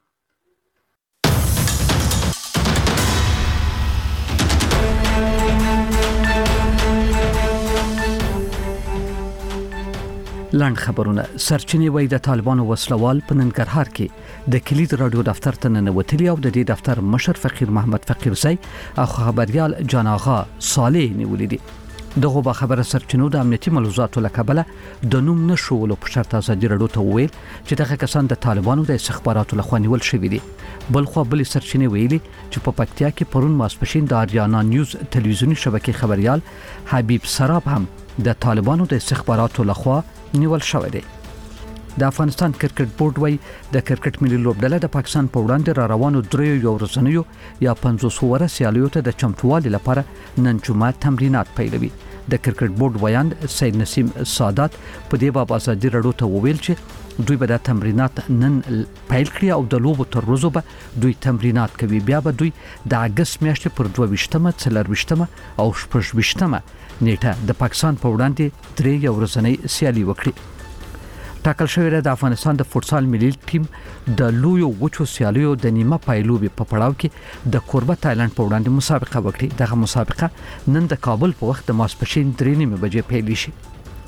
لاند خبرونه سرچینې وای د طالبانو وسلوال په ننګرهار کې د کلید رادیو دفتر ته ننوتلی او د دې دفتر مشر فقیر محمد فقیرزی او خبريال جان آغا صالح نیولې دي. دغه با خبره سرچینو د امنیتي ملحوظاتو لکبله د نوم نشولو په شرط ازادي رادیو ته ویل چې دغه کسان د طالبانو د استخباراتو لخوا نیول شوی دي. بلخو بل سرچینې ویلي چې په پکتیا کې پرون ماسپښین د آریانا نیوز تلویزیونی شبکې خبريال حبیب سراب هم د طالبانو د استخباراتو لخوا نیول شوی دی. د افغانستان کرکټ بورډ وای د کرکټ ملي لوبډله د پاکستان په وړاندې را روانو دریو یو ورځنیو یا 500 ور سیالیو ته د چمتووالي لپاره نن جمعه تمرینات پیلوي. د کرکټ بورډ ویاند سید نسیم سادات په دې باب ازادي رادیو ته وویل چې دوی به د تمرینات نن پیل کړي او د لوبو تر ورځو به دوی تمرینات کوي. بیا به دوی د اگست میاشتې پر 22مه 24مه او 26مه نیټه د پاکستان په وړاندې درې یو ورځنۍ سیالي وکړي. ټاکل شوی د افغانستان د فوتسال ملي ټیم د لویو وچو سیالیو د نیمه پایلوبي په پړاو کې د کوربه تایلند په وړاندې مسابقه وکړي. دغه مسابقه نن د کابل په وخت د ماسپښین 3:30 بجې پیل شي.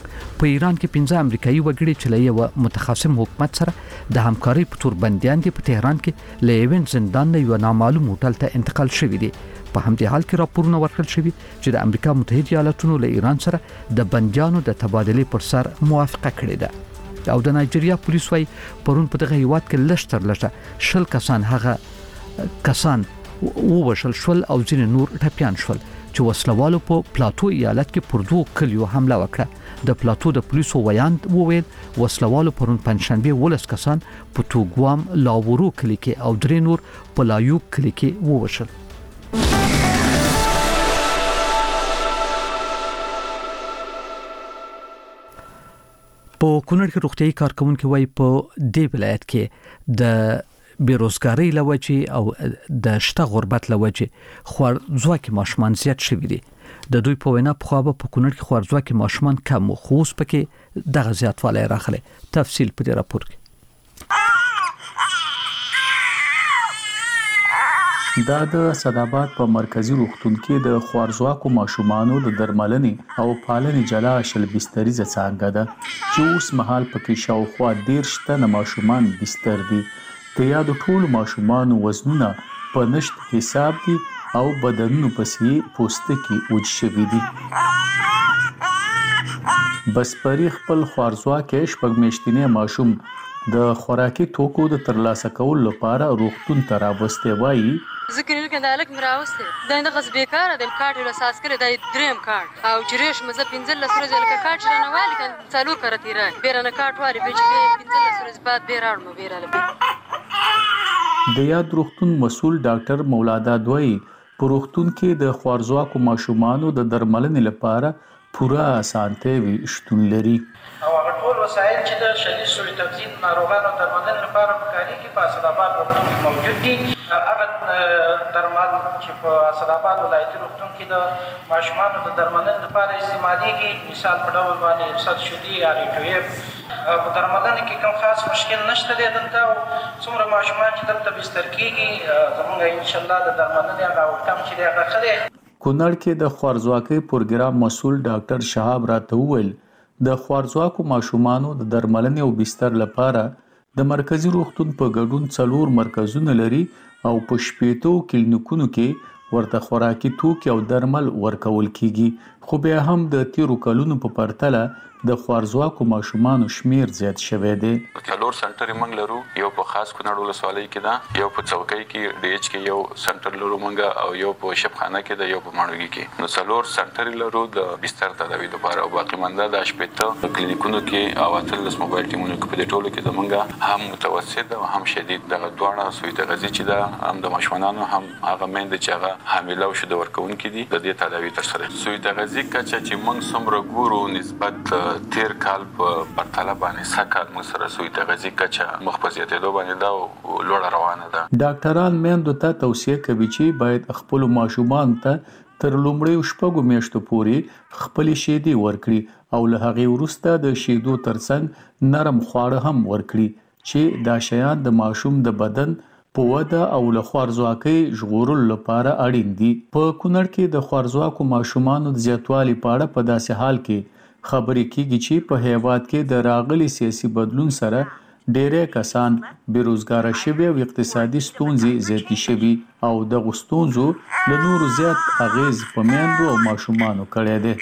په ایران کې 15 امریکایي وګړي چې له یو متخاصم حکومت سره د همکارۍ په تور بنديان دي په تهران کې له ایونت زندان نه یو نامعلوم هوټل ته انتقال شوی دي. په همدې حال کې راپورونه ورکړل شوي چې د امریکا متحده ایالاتونو له ایران سره د بنديانو د تبادلې پر سر موافقه کړې ده. او د نایجیریا پولیس وايي پرون په دغه هیواد کې لشتر لشه 10 کسان هغه کسان ووشل شول او ځینې نور ټپيان شول چې وسلوالو په پلاتو ایالت کې پر 2 کلیو حمله وکړه. د پلاتو د پولیسو ویاند وویل وسلوالو پرون پنځشنبه 12 کسان په توګوام لاورو کلی کې او 3 نور په لایو کلی کې ووشل. په کونړ کې روغتيایي کارکونکو وايي په دې ولایت کې د بیروزګاری لوجې او د شته غربت لوجې خوارځواکي ماشومان زیات شوي دي. د دوی په وینا په خو په کونړ کې خوارځواکي ماشومان کم خو اوس پکې دغه زیاتوالی راغلی. تفصیل په دې راپور کې. دا د صداباد په مرکزی روغتون کې د خوارځواکو ماشومانو د درملنې او پالنې جلا شل بستریزه څنګه ده چې اوس مهال پکې شاوخوا 13 تنه ماشومان بستر دي. د یادو ټول ماشومانو وزنونه په نشت حساب دي او بدنونو پسې پوستکي وچ شوي دي. بس پرې خپل خوارځواکي شپږ میاشتنی ماشوم د خوراکي توکو د ترلاسه کولو لپاره روغتون ته راوستي وایي ذکر کې د الک مراوسته د غصب بیکاره د کارت له اساس کړی د دریم کارت او چریش مزه 15 ورځې لکه کارت رانه والی کله څلور کرتی را بیرنه کارت والی به چې 15 ورځې بعد بیراړم بیراله. د یاد روغتون مسؤل ډاکټر مولادا دوی په روغتون کې د خوارځواکو ماشومانو د درملنې لپاره پوره اسانتیاوي شتون لري او هغه ټول وسایل چې د شدید سوء تغذیه ناروغانو درملنې لپاره په کارېږي په اسداباد روغتون کې موجود دي. هغه درمل چې په اسداباد ولایتي روغتون کې د ماشومانو د درملنې لپاره استعمالېږي مثال په ډول باندې صد شدي یا ریټویب په درملنې کې کوم خاص مشکل نشته دی دلته او څومره ماشومان چې دلته بستر کېږي زموږ انشاءالله د درملنې هغه آوټکم چې دی هغه ښه دی. کونړ کې د خوارځواکۍ پروګرام مسؤل ډاکټر شهاب راته وویل د خوارځواکو ماشومانو د درملنې او بستر لپاره د مرکزی روغتون په ګډون 4 مرکزونه لري او په 15 کلینیکونو کې ورته خوراکي توکي او درمل ورکول کیږي. خو بیا هم د 13 کلونو په پرتله د خوارزواکو ماشومان شمیر زیات شوی دی. څلور سنټر موږ لرو، یو په خاص کونړ ولسوالۍ کې ده، یو په څوکۍ کې ډي ایچ کې یو سنټر لرو موږ، او یو په شپخانه کې ده، یو په ماڼوګي کې. نو څلور سنټر لرو د بستر تداوی لپاره، او باقي منده د شپته کلینیکونو کې او اتلس موبایل ټیمونو کې په دې ټولو کې د موږ هم متوسط او هم شدید دغه دواړه سوی تغذیه چې ده، هم د ماشومانانو هم هغه میندې چې هغه حامله او شیدو ورکوونکې دي د دې تداوی ترسره. سوی تغذیه کچه چې موږ څومره ګورو نسبت تیر کال په پرتله باندې سکه موږ سره سوی تغذیه کچه مخ په زیاتېدو باندې ده او لوړه روانه ده. ډاکټران میندو ته توصیه کوي چې باید خپل ماشومان ته تر لومړیو 6 میاشتو پورې خپل شیدې ورکړي او له هغې وروسته د شیدو ترڅنګ نرم خواړه هم ورکړي چې دا شیان د ماشوم د بدن په وده او له خوارزواکۍ ژغورلو لپاره اړین دي. په کونړ کې د خوارزواکو ماشومانو د زیاتوالي په اړه په داسې حال کې خبرې کیږي چې په هیواد کې د راغلي سیاسي بدلون سره ډېری کسان بیروزګاره شوي او اقتصادي ستونزې زیاتې شوي او دغو ستونزو له نورو زیات اغیز په میندو او ماشومانو کړی دی.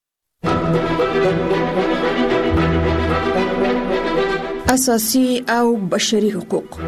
اساسي او بشري حقوق.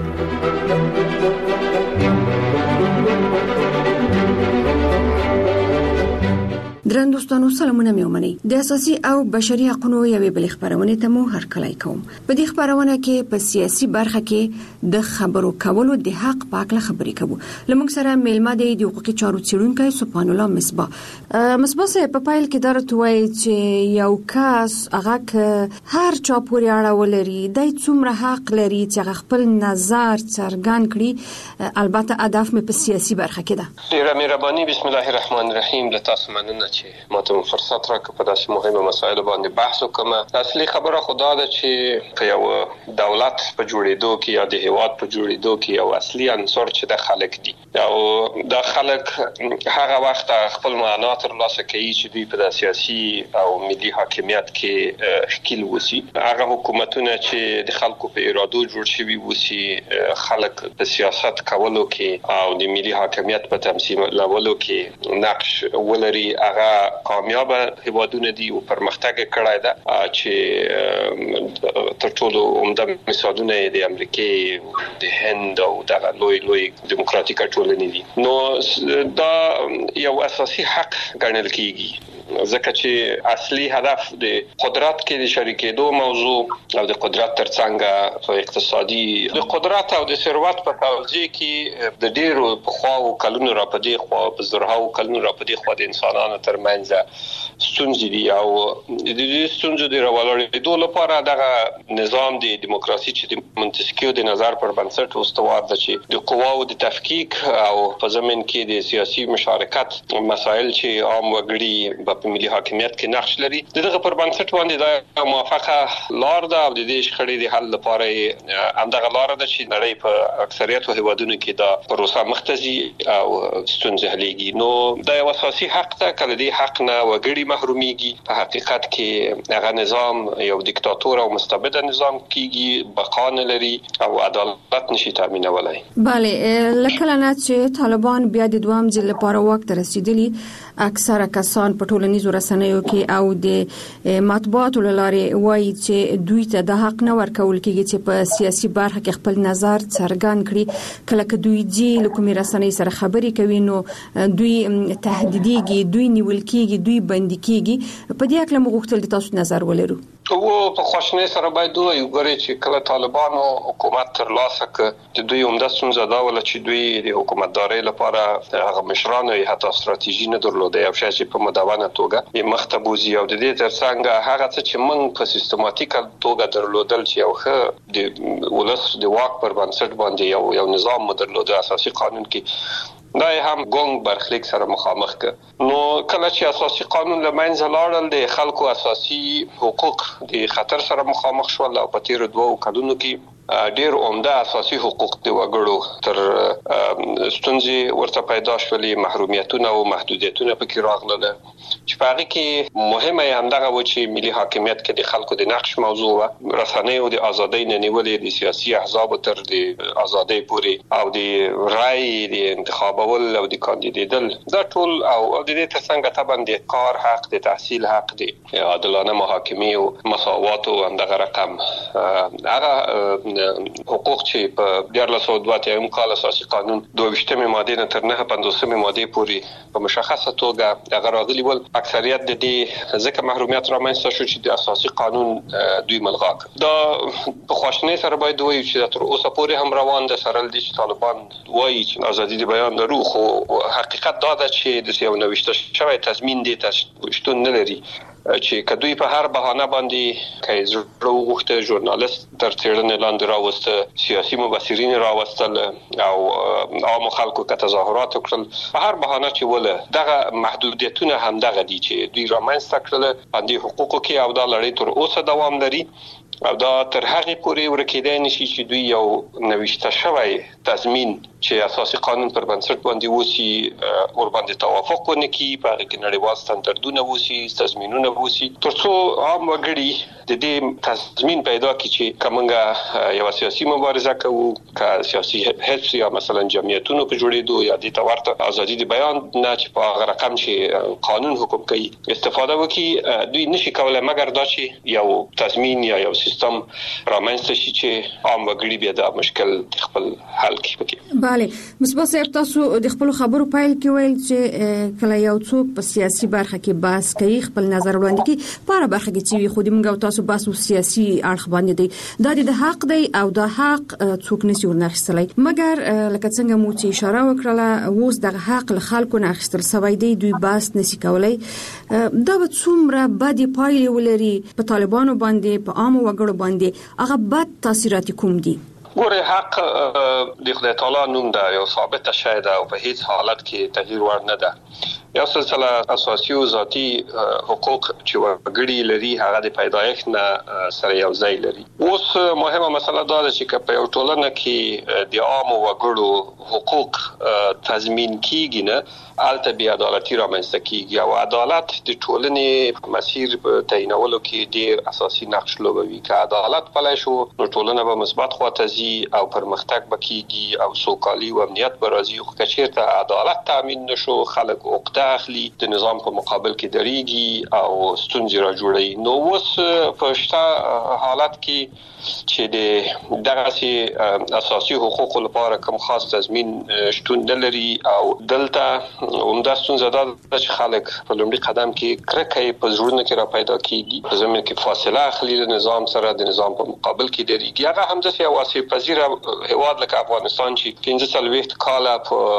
درن دوستانو سلامونه مې ومنئ. د اساسي او بشري حقوقو یوې بلې خبرونه ته مو هرکلی کوم. په دې خبرونه کې په سیاسي برخه کې د خبرو کولو د حق په اړه خبرې کوو. لمونږ سره میلمه دی د حقوقي چارو څېړونکی سبحان الله مصباح. مصباح صاحب په پایل کې درته وایي چې یو کس هغه هر چا پورې اړه ولري، دای څومره حق لري چې هغه خپل نظر څرګند کړي، البته هدف مې په سیاسي برخه کې ده. ډیره مهرباني. بسم الله الرحمن الرحیم. له تاسو مننه چې ماته فرصت راکړه په داسې مهمه مسایلو باندې بحث وکړم. اصلي خبره خدا ده چې په یو دولت په جوړېدو کې یا د هیواد په جوړېدو کې یو اصلي عنصر چې د خلک دي، او د خلک هغه وخت خپل معنا ترلاسه کوي چې دوی په سیاسي او ملي حاکمیت کې ښکیل وسی. هغه حکومتونه چې د خلکو په ارادو جوړ شوي وسی، خلک په سیاست کولو کې او د ملي حاکمیت په تمثیلولو کې نقش ولري، هغه کامیاب هیوادونه دي او پرمختګ کړی ده چې تر ټولو عمده مثالونه د امریکا، د هند او د لوی دیموکراتیک ټولنې دي. نو دا یو اساسي حق ګڼل کیږي، ځکه چې اصلي هدف د قدرت کې د شریکېدو موضوع او د قدرت ترڅنګ په اقتصادي د قدرت او د ثروت په توزیع کې د ډیرو په خواو کلونو را پدې خوا په زرهاو کلونو را پدې خوا د انسانانو ترمنځ ستونزې دي، او د دې ستونزو د راولاړېدو لپاره دغه نظام د دیموکراسي چې د منتسکیو د نظر پر بنسټ استوار ده، چې د قواو د تفکیک او په زمين کې د سیاسي مشارکت مسایل چې عام وګړي په ملي حاکمیت کې نقش لري، دغه پر بنسټ باندې د موافقه لار ده او د دې شخړې د حل لپاره همدغه لار ده چې نړۍ په اکثریت هیوادونو کې دا پروسه مختزي او ستونزې حلېږي. نو دا یو اساسي حق ده. کله دې حق نه وګړي محروميږي، په حقیقت کې هغه نظام یو دیکتاتور او مستبد نظام کیږي، بقا نه لري او عدالت نشي تامینولای. بله، لکه نه چې طالبان بیا د دوام ځل لپاره وخت رسیدلی، اکثره کسان په ټولنیزو رسنیو کې او د مطبوعاتو لارې وایي چې دوی ته د حق نه ورکول کېږي چې په سیاسي برخه کې خپل نظر څرګند کړي. کله چې دوی جې لکومي رسنۍ سره خبرې کوي نو دوی تهدیدېږي، دوی نیول کېږي، دوی بندي کېږي. په دې اړه موږ غوښتل د تاسو نظر ولرو. او په خوشنۍ سره باید دوی وګوري چې کله طالبانو حکومت ترلاسه کړ، د دوی عمده ستونزه دا وه چې دوی د حکومتدارۍ لپاره هغه مشرانو یې حتی ستراتیژي نه درلوده، یو شی چې په مدونه توګه یې مخته بوځي، او د دې ترڅنګ هغه څه چې موږ په سیستماتیک توګه درلودل چې یو ښه د ولس د واک پر بنسټ باندې یو نظام مو درلوده اساسي قانون کې، دا هم ګونګ برخلیک سره مخامخ ک. نو کله چې اساسي قانون لمنځه لاړل، د خلکو اساسي حقوق د خطر سره مخامخ شول او په تیر 2 کلونو کې ډیر عمده اساسي حقوق د وګړو تر ستونزې ورته پیدا شولې، محرومیتونه او محدودیتونه پکې راغله چې په هغه کې مهمه همدغه و چې ملي حاکمیت کې د خلکو د نقش موضوع و، رسنیو د ازادۍ نه نیولې د سیاسي احزاب تر د ازادۍ پورې او د رای د انتخابول او د کاندیدیدل دا ټول او د دې ترڅنګ طبعا د کار حق، د تحصیل حق، د عادلانه محاکمې او مساوات او همدغه رقم هغه حقوق چې په 1992 کال اساسي قانون 22 ماده نه تر 950 ماده پورې په مشخصه توګه هغه راغلي ول، اکثریت د دې ځکه محرومیت رامنځته شو چې د اساسي قانون دوی ملغا کړ. دا په خواشنۍ سره باید وایو چې تر اوسه پورې هم روان ده، سره د طالبان وایي چې ازادي د بیان لرو، خو حقیقت دا ده چې د یو نوښت شوی تضمین دي شتون نه لري چې کدوې په هر بهانه باندې کای زړه وغوښته ژورنالیست تر څېړنې لاندې راوسته، سیاسي مبصرین راوستل او عام خلکو که تظاهرات وکړل، په هر بهانه چې وله دغه محدودیتونه هم دغه دي چې دوی رامنځته کړل باندې حقوقو کې او دا لړۍ تر اوسه دوام لري او دا تر هغه پورې ورکېدای نشي چې دوی یو نوښت شوی تضمین چې اساسي قانون پر بنسټ باندې وسی ور باندې توافق ونه کی، په هغه کې نړیوال ستاندردونه وسی، تضمینونه وسی، ترڅو عام وګړي د دې تضمین پیدا کړي چې کومه یو سیاسي مبارزه کوو، که سیاسي حزب یا مثلا جمعیتونو په جوړېدو یا د تورته ازادي د بیان نه چې په هغه رقم چې قانون حکم کوي استفاده وکړي، دوی نشي کولای مګر دا چې یو تضمین یا یو سیستم رامنځته شي چې عام وګړي بیا د مشکل خپل حل کړي. بله، مصباح صاحب تاسو د خپل خبرو پایل کې ویل چې کله یو څوک په سیاسي برخه کې بحث کوي، خپل نظر وړاندې کوي، په هر برخه کې چې خو دې موږ تاسو بحث سیاسي اړخ باندې دی، د حق دی او د حق څوک نشي ورناخستلای، مګر لکه څنګه مو چې اشاره وکړه اوس د حق له خلکو نه اخیستل سوی دی، دوی بحث نشي کولای. دا به څومره بد پایلې ولري په طالبانو باندې، په عام وګړو باندې، هغه بد تاثیرات کوم دي؟ ګوره، حق د خدای تعالی نوم ده، یو ثابت شی ده او په هیڅ حالت کې تغییر ور نه ده. یو سلسله اساسي او ذاتي حقوق چې وګړي لري هغه د پیدایښت نه سره یو ځای لري. اوس مهمه مسله دا ده چې په یو ټولنه کې د عام وګړو حقوق تضمین کیږي نه، البته بیا عدالتي رامنځته کیږي او عدالت د ټولنې مسیر په تعینولو کې ډیر اساسي نقش لوبوي. که عدالت پلی شو نو ټولنه به مثبت خواته ځي او پرمختګ به کیږي او سوکالي او امنیت به راځي. خو که چیرته عدالت تامین نشو، خلک عقده اخلي، د نظام په مقابل کې دریږي او ستونزې را جوړوي. نو اوس په شته حالت کې چې د دغه اساسي حقوقو لپاره کوم خاص تضمین شتون نه لري او دلته همدا ستونزه ده چې خلک په لومړي قدم کې کرکه په زړونو کې را پیدا کیږي، په زمینه کې فاصله اخلي له نظام سره، د نظام په مقابل کې دریږي. هغه هم د یو واسع پذیره هیواد لکه افغانستان چې 15 کاله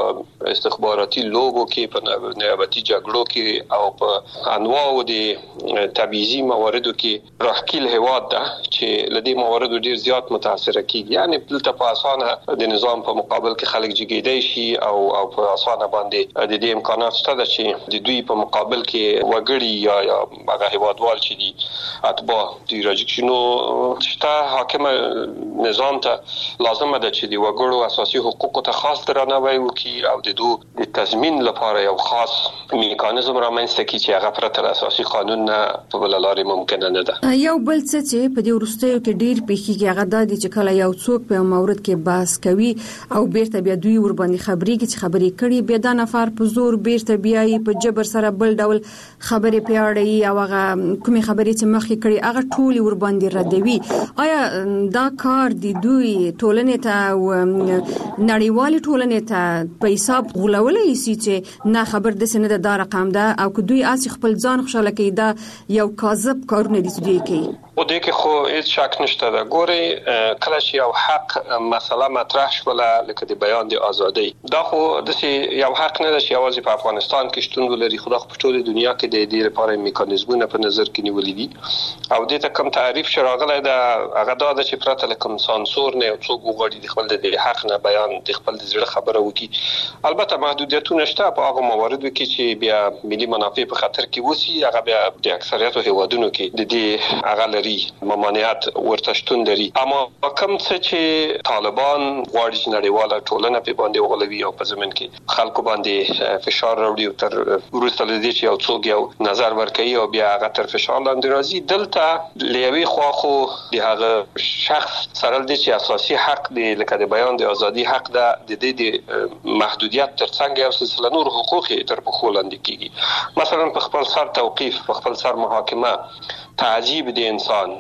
په استخباراتي لوبو کې، په نیابتي جګړو کې او په انواعو د تبعیضي مواردو کې راحکیل هیواد ده چې لدی مواردو ډیر زیات متاثر کیږي. یعنی دلته په اسانه د نظام په مقابل کې خلک جګیدای شي او په اسانه باندې د دې امکانات شته چې د دوی په مقابل کې وګړي یا هغه هیوادوال چې دي اتباع دوی راځي. نو شته حاکم نظام ته لازمه ده چې د وګړو اساسي حقوقو ته خاص درناوی وکړي او د دوی د تضمین لپاره یو خاص میکانیزم رامنځته کړي چې هغه پرته له اساسي قانون نه په بل لارې ممکن نه ده. یو بل څه چې په دې وروستیو کې ډیر پیښیږي هغه د چې کله یو څوک په مورد کې بحث کوي او بیرته بیا دوی ور باندې خبرېږي چې خبرې کړي، بیا د نفر په زور بیرته بیاي په جبر سره بل ډول خبرې پیاړي او هغه کومې خبرې چې مخکې کړي هغه ټول ور باندې ردوي. آیا دا کار د دوی ټولنې ته او نړیوال ټولنې ته په حساب غولولای شي چې نه خبر د سند د رقم ده او که دوی اسی خپل ځان خوشاله کوي دا یو کاذب کارونه دي چې کوي؟ او دې کې خو هیڅ شک نشته ده. ګوري کله چې یو حق مسله مطرح شوله لکه د بیان د ازادۍ، دا خو د یو حق نه ده چې یوازې په افغانستان کې شتون ولري، خو په ټوله دنیا کې د دې لپاره میکانیزمونه په نظر کې نیولې دي او دې ته کوم تعریف شراغله ده هغه دا ده چې پرته له کوم سانسور نه څوک وغواړي د خپل د حق نه بیان د خپل د زړه خبره وکړي. البته محدودیتونه شته په هغه مواردو کې چې بیا ملي منافع په خطر کې وسی هغه بیا د اکثریت هیوادونو کې د دې هغه لري ممانعت ورته شتون لري. اما کوم څه چې طالبان غواړي چې نړیواله ټولنه په باندې وغولوي او په زمين کې خلکو باندې فشار راوړي تر وروسته لدې چې یو څوک یو نظر ورکړي او بیا هغه تر فشار لاندې راځي. دلته لیوي خواخو د هغه شخص سره د چې اساسي حق دی لکه د بیان د ازادي حق ده د دې محدودیت ترڅنګ یو سلسله نور حقوق تر پخو لاندې کیږي. مثلا په خپل سر توقيف، په خپل سر محاکمه، تعذيب د انسان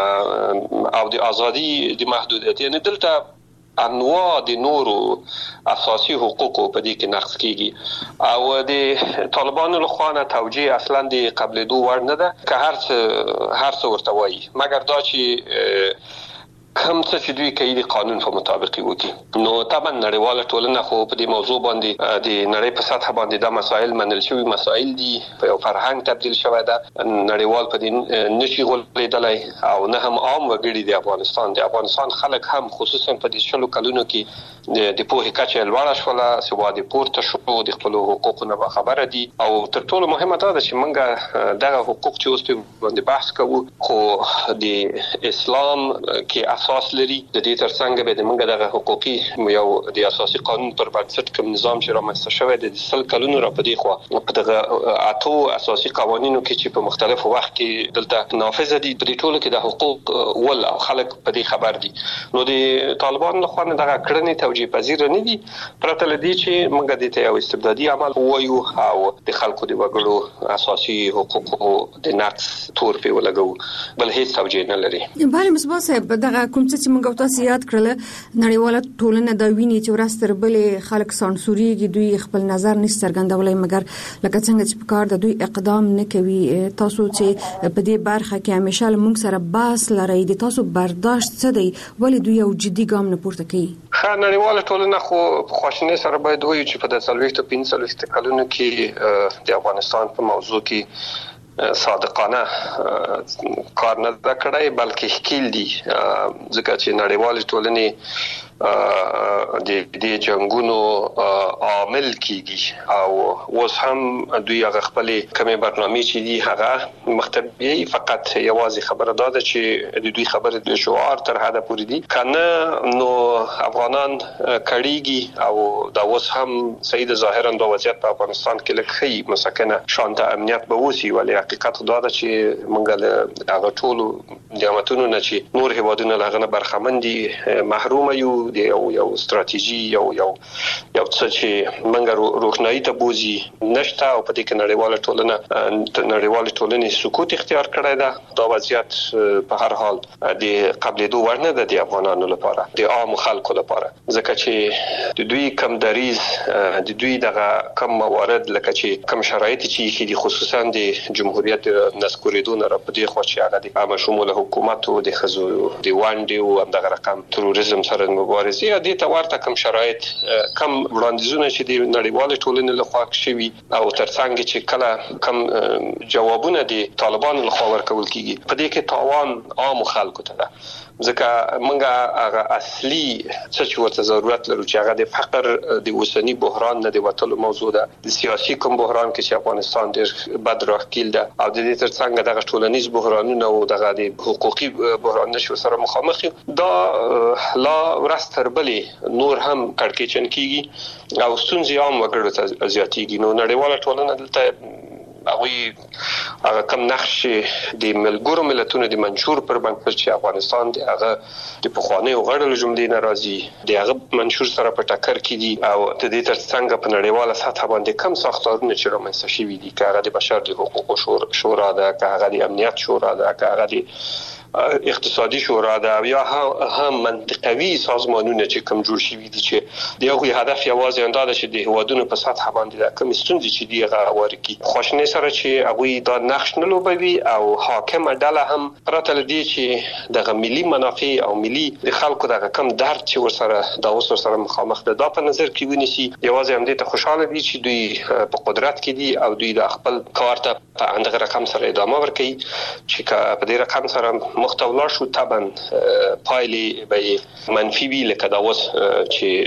او د ازادي د محدودیت، یعنی دلته انواع د نورو اساسي حقوقو په دې کې نقض کیږي او د طالبانو له خوا نه توجیه اصلا د قبلېدو وړ نه ده که هر څه ورته وایي، مګر دا چې کوم څه چې دوی کوي د قانون په مطابق وکړي. نو طبعا نړیواله ټولنه خو په دې موضوع باندې د نړۍ په سطح باندې دا مسائل منل شوی مسائل دي، په یو فرهنګ تبدیل شوی ده، نړیوال په دې نشي غولېدلای او نه هم عام وګړي د افغانستان خلک هم خصوصا په دې شلو کلونو کې د پوهې کچه لوړه شوله، سواد پورته شو، د خپل حقوقو نه خبره دي او تر ټولو مهمه دا ده چې موږ دغه حقوق چې اوس په باندې بحث کوو خو د اسلام کې اساس لري. د دې ترڅنګ به د موږ دغه حقوقي یو د اساسي قانون پر بنسټ کوم نظام چې رامنځته شوی د 100 کلونو را پدې خو په دغه اته اساسي قوانینو کې چې په مختلفو وخت کې دلته نافذ دي په دې ټولو کې د حقوق ول او خلک په دې خبر دي. نو د طالبان له خوا نه دغه کړنې توجیه پذیر نه دي پرته لدی چې موږ د ته یو استبدادي عمل وایو او د خلکو د وګړو اساسي حقوقو د نقض تور په ولګو، بل هیڅ توجیه نه لري. بله مصباح صاحب دغه کوم څه چې موږ تاسو یاد کړل نړیواله ټولنه دا ویني چې ورستر بلې خلک سانسوريږي، دوی خپل نظر نه څرګندولای، مګر لکه څنګه چې په کار د دوی اقدام نه کوي. تاسو چې په دې برخه کې همیشه موږ سره باس لري، د تاسو برداشت څه دی ولې دوی یو جدي ګام نه پورته کوي؟ نړیواله ټولنه خو په خواشینۍ سره باید وایي چې په 45 کلونو کې د افغانستان په موضوع کې صادقانه کار نه کړی بلکې ښکیل دي، ځکه چې نړیوال ټولنې د جنگونو عامل کیږي او اوس هم دوی هغه خپل کومه برنامه چې دي هغه مختبي فقط یوازې خبره ده چې د دوی خبره د شعار تر حد پورې دي کنه نو افغانان کړيږي او دا اوس هم سید ظاهرا د وضعیت په افغانستان کې لکه مسکنه شانته امنیت به وسی، ولی حقیقت دا ده چې موږ له هغه ټولو نعمتونو نه چې نور هیوادونه لغنه برخمن دي محروم یو د یو استراتیژي یو څه چې موږ روښنايي ته بوزي نشته او په دې کې نړیواله ټولنې سکوت اختیار کړی ده. دا وضعیت په هر حال د قبلېدو وړ نه ده د افغانانو لپاره، د عام خلکو لپاره، ځکه چې د دوی کم دریز د دوی دغه کم موارد لکه چې کم شرایط چې دي خصوصا د جمهوریت نسکوریدو نه را پدې خو چې هغه د عامه شمول حکومت او د خزو د وانډي او دغه رقم تروریزم سره مبارزه دي ته ورته کم شرایط کم وړاندیزونه چې د نړیوال ټولنې لخوا شوي او ترڅنګ چې کله کم جوابونه دي طالبان لخوا ورکول کیږي په دې کې تاوان عام خلکو ته ده، ځکه موږ هغه اصلي څه چې ورته ضرورت لرو چې هغه د فقر د اوسنی بحران نه د وټلو موضوع ده، د سیاسي کوم بحران کې چې افغانستان ډېر بد راخیل ده او د دې ترڅنګ دغه ټولنیز بحرانونه او دغه د حقوقي بحران نشو سره مخامخ دا لا ورستر بلې نور هم کړکېچن کیږي او ستونزې عام وګړو ته زیاتېږي. نو نړیواله ټولنه دلته هغه کم نقش د ملګرو ملتونو د منشور پر بنسټ چې افغانستان د هغه د پخوانی غړو جملې ناراضي د هغه منشور سره په ټکر کې دي او د دې ترڅنګ په نړیواله سطح باندې کم ساختارونه چې رامنځته شوي دي، که هغه د بشر د حقوقو شورا ده، که هغه د امنیت شورا ده، که هغه د اقتصادي شورا ده یا هم منطقوي سازمانونه چې کوم جوړ شوي دي چې دغه هدف یوازې انده چې د هوادونو په سطح باندې د کوم ستونزې چې دی هغه ورکی خوشنه سره چې هغه دا نقش نه لوبوي او حاکم عدالت هم پرته لدی چې د ملي منافع او ملي د خلکو د کم درد چې ورسره د اوس سره مخامخ ده دا په نظر کې ونیسي، یوازې هم دې ته خوشاله دي چې دوی په قدرت کې دي او دوی د خپل کار ته په اندغه رقم سره ادامه ورکوي چې په دې رقم سره مختولا شو طبعا پایلې به منفي وي لکه دا اوس چې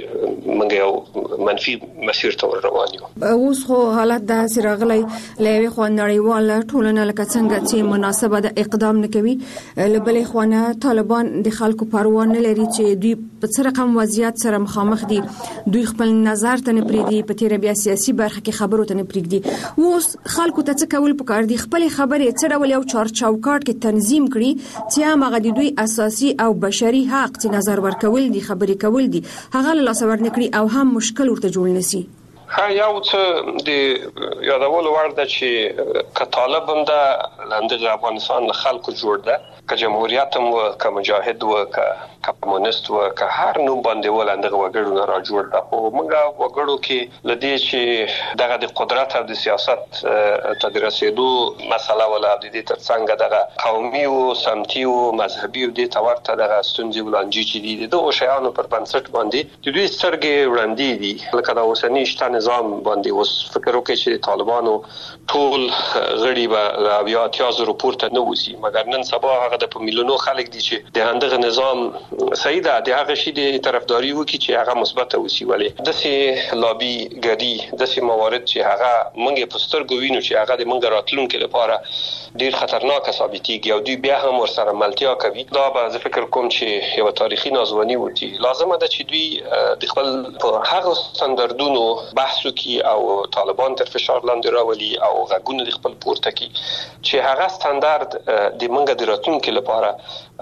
موږ یو منفي مسیر ته روان یو. اوس خو حالت د سرغلي لوي خو نړیواله ټولنه لکه څنګه چې مناسبه د اقدام نکوي، لبلې خوانه طالبان د خلکو پروا نه لري چې دوی په څه رقم وضعیت سره مخامخ دي، دوی خپل نظر ته نه پریږدي، په تیر بیا سیاسي برخه کې خبرو ته نه پریږدي. اوس خلکو ته څه کول پکار دي؟ خپل خبرې څه ډول یو چارچوکاټ کې تنظیم کړي چې هغه د دوی اساسي او بشري حق چې نظر ورکول دي، خبرې کول دي، هغه له لاسه ورنکړي او هم مشکل ورته جوړ نشي. یو څه د یادولو وړ ده چې که طالب هم د لاندې افغانستان له خلکو جوړ ده، که جمهوریت هم و، که مجاهد و، که کمونست و، که هر نوم باندې ولندغه وګړو نه را جوړ ده. خو موږ وګړو کې لدې چې دغه د قدرت او د سیاست ته د رسیدو مسله ولا د دې ترڅنګ دغه قومي او سمتي او مذهبي او د تورته دغه ستونزې ولانجې چې دي د شیانو پر بنسټ باندې د دوی سترګې وړاندې دي. لکه د اوسنی شته نظام باندې اوس فکر وکړي چې طالبانو ټول غړي به بیا 80,000 پورته نه وسی، مګر نن سبا هغه د میلیونو خلک دي چې د هندغه نظام صحیح ده د هغه شی د طرفداري وکړي چې هغه مثبت وسی، ولی د سي لابي ګډي د سي موارد چې هغه مونږ په سترګو وینو چې هغه د مونږ راتلونکو لپاره ډیر خطرناک ثابتېږي او دوی بیا هم ورسره ملتیا کوي. دا به زه فکر کوم چې یو تاریخي نازونی وتی لازمه ده چې دوی د خپل په هغه ستاندردونو بحث وکړي او طالبان تر فشار لاندې راولي او غږونه د خپل پورته کړي چې هغه ستاندرد د مونږ د راتلونکو لپاره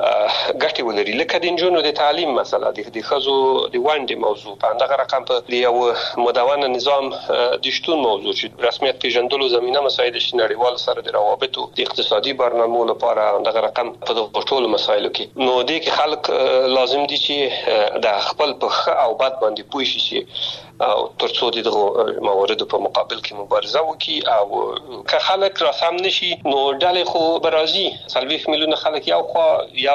ګټي ولري. لکه د انجونو د تعلیم مسله، د خزو د وانډې موضوع، په هغه رقم په یو مدونه نظام د شتون موضوع چې رسمیت پیژندلو زمينه مساعد شي نړیوال سره د روابطو د اقتصادي برنامو لپاره هغه رقم په ټولو مسایلو کې. نو د کې خلک لازم دي چې د خپل په او بد باندې پوه شي او ترڅو د مواردو په مقابل کې مبارزه وکړي او که خلک راسم نشي نو ډلې خو برازي 40 میلیون خلک یو خو یو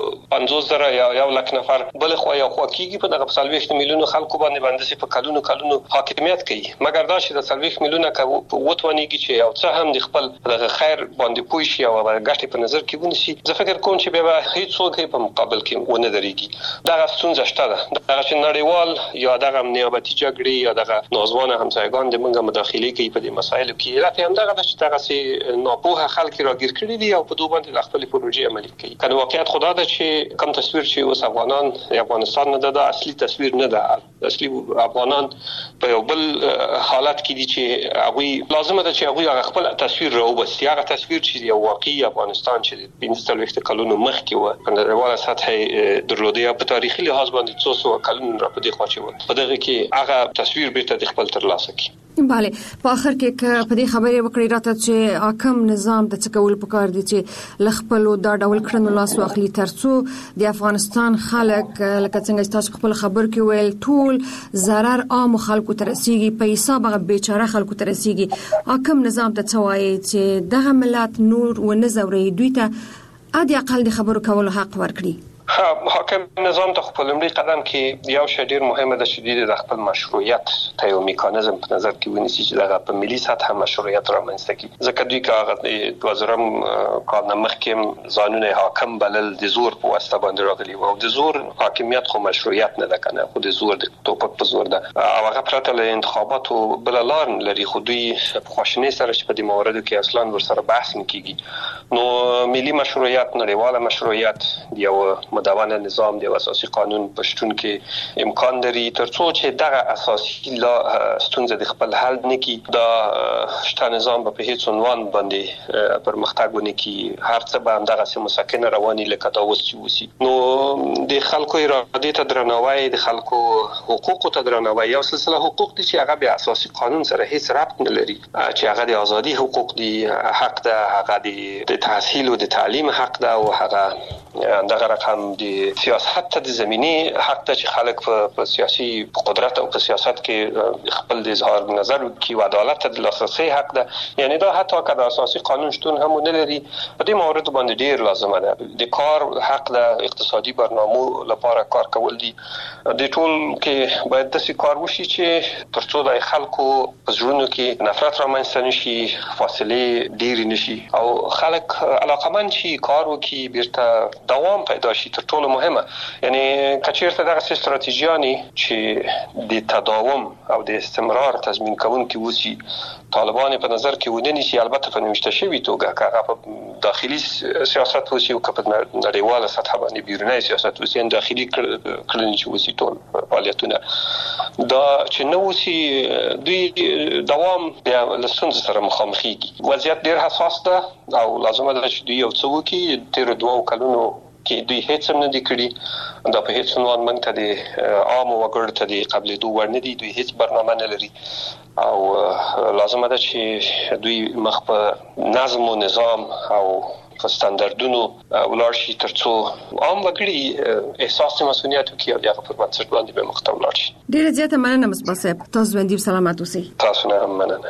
50,000 یا یو لک نفر بل خو یو خو کېږي په دغه 40 میلیون خلکو باندې په کلونو حاکمیت کوي. مګر دا چې د 40 میلیون په وټونیږي چې یو څه هم د خپل دغه خیر باندې پوه شي او ګټې په نظر کې ونیسي، زه فکر کوم چې به هیڅ څوک په مقابل کې ونه درېږي. دغه ستونزه شته ده، دغه چې نړیوال یا دغه نیابتي جګړې یا دغه نازوانه همسایگان د موږ مداخله کوي په دې مسایلو کې، لکه هم دغه چې دغه سي ناپوهه خلک راګیر کړي دي او په دوه باندې خپل پروژې عملي کوي. کنه واقعیت خدا ده چې کوم تصویر چې اوس افغانان افغانستان نه ده اصلي تصویر نه ده. اصلي افغانان په یو بل حالت کې دي چې هغه لازمه ده چې هغه خپل تصویر راوباسي، هغه تصویر چې یو واقعي افغانستان چې 15 کلونو مخکې و په نړیواله سطح درلوده په تاریخي لحاظ باندې 200 کلونو را پدې خوا چې و په دغه کې هغه تصویر بیرته د خپل ترلاسه کړي. بله، په اخر کې په دې خبرې وکړې راته چې حاکم نظام د څه کول پکار دي چې لخپلو دا ډول کړنو لاس واخلي ترڅو د افغانستان خلک لکه څنګه تاسو خپل خبر کې ویل ټول ضرر عام خلکو ته رسیږي، پیسې به بیچاره خلکو ته رسیږي. حاکم نظام ته څه وایي چې دغه ملت نور ونه زوري، دوی ته ادي اقل د خبرو کولو حق ورکړي. حاکم نظام ته خپل لومړي قدم کې یو شی ډیر مهمه ده چې د خپل مشروعیت ته یو میکانیزم په نظر کې ونیسي چې دغه په ملي سطح مشروعیت رامنځته کړي. ځکه دوی که 2000 کال نه مخکې ځانونه حاکم بلل د زور په واسطه باندې راغلي او د زور حاکمیت خو مشروعیت نه ده کنه، خو د زور د توپک په زور ده او هغه پرته له انتخاباتو بل لار لري. خو دوی په خواشنۍ سره چې په دې مواردو کې اصلا ورسره بحث نه کیږي. نو ملي مشروعیت، نړیواله مشروعیت، یو مدونه نظام د اساسي قانون پښتون کې امکان لري ترڅو چې دغه اساسي ستونزه د خپل حل نه کی دا شته نظام په هیڅ عنوان باندې پرمختګ ونه کی، هر څه به دغه سم مسکنه رواني لکه دا وسی. نو د خلکو اراده ته درناوی، د خلکو حقوق ته درناوی، یو سلسله حقوق دي چې هغه به اساسي قانون سره هیڅ ربط نه لري، چې هغه د ازادي حقوق دي، حق ده، هغه د تحصیل او د تعلیم حق ده او هغه دغه رقم د سیاست ته د زمینی حق ته چې خلک په سیاسي قدرت او په سیاست کې خپل د اظهار نظر کې عدالت ته د لاسرسي حق ده. یعنی دا حتی که د اساسي قانون شتون هم نه لري په دې موارد باندې ډیر لازمه ده. د کار حق ده، اقتصادي برنامو لپاره کار کول دي، د ټول کې باید د سې کار وشي چې ترڅو د خلکو په ژوند کې نفرت رامنځته نشي، فاصله ډیر نشي او خلک علاقمند شي کار وکړي، بیرته دوام پیدا شي تر ټولو مهمه. یعنی کچیرته دغه استراتیژیانی چې د تداوم او د استمرار تضمین کوونکي وسی طالبان په نظر کې ونی شي، البته په نوښت شوی توګه هغه په داخلي سیاست وسی او په نړیواله سطح باندې بیرونی سیاست وسی، داخلي کړنې چې وسی ټول فعالیتونه دا چې نو وسی دوی دوام بیا لسون سره مخامخېږي. وضعیت ډیر حساس ده او لازم ده چې دوی یو څه وکړي. تیر 2 کلونو کې دوی هیڅ هم نه دي کړي، دا په هیڅ عنوان موږ ته د عام وګړو ته د قبلېدو وړ نه دي. دوی هیڅ برنامه نه لري او لازم ده چې دوی مخ په نظم او نظام او په ستاندردونو ولاړ شي ترڅو عام وګړي احساس مسؤلیت وکړي او هغه پر بنسټ باندې به مخ ته ولاړ شي. ډیره زیاته مننه مصباح صاحب، تاسو باندې سلامات اوسئ. تاسو نه هم مننه.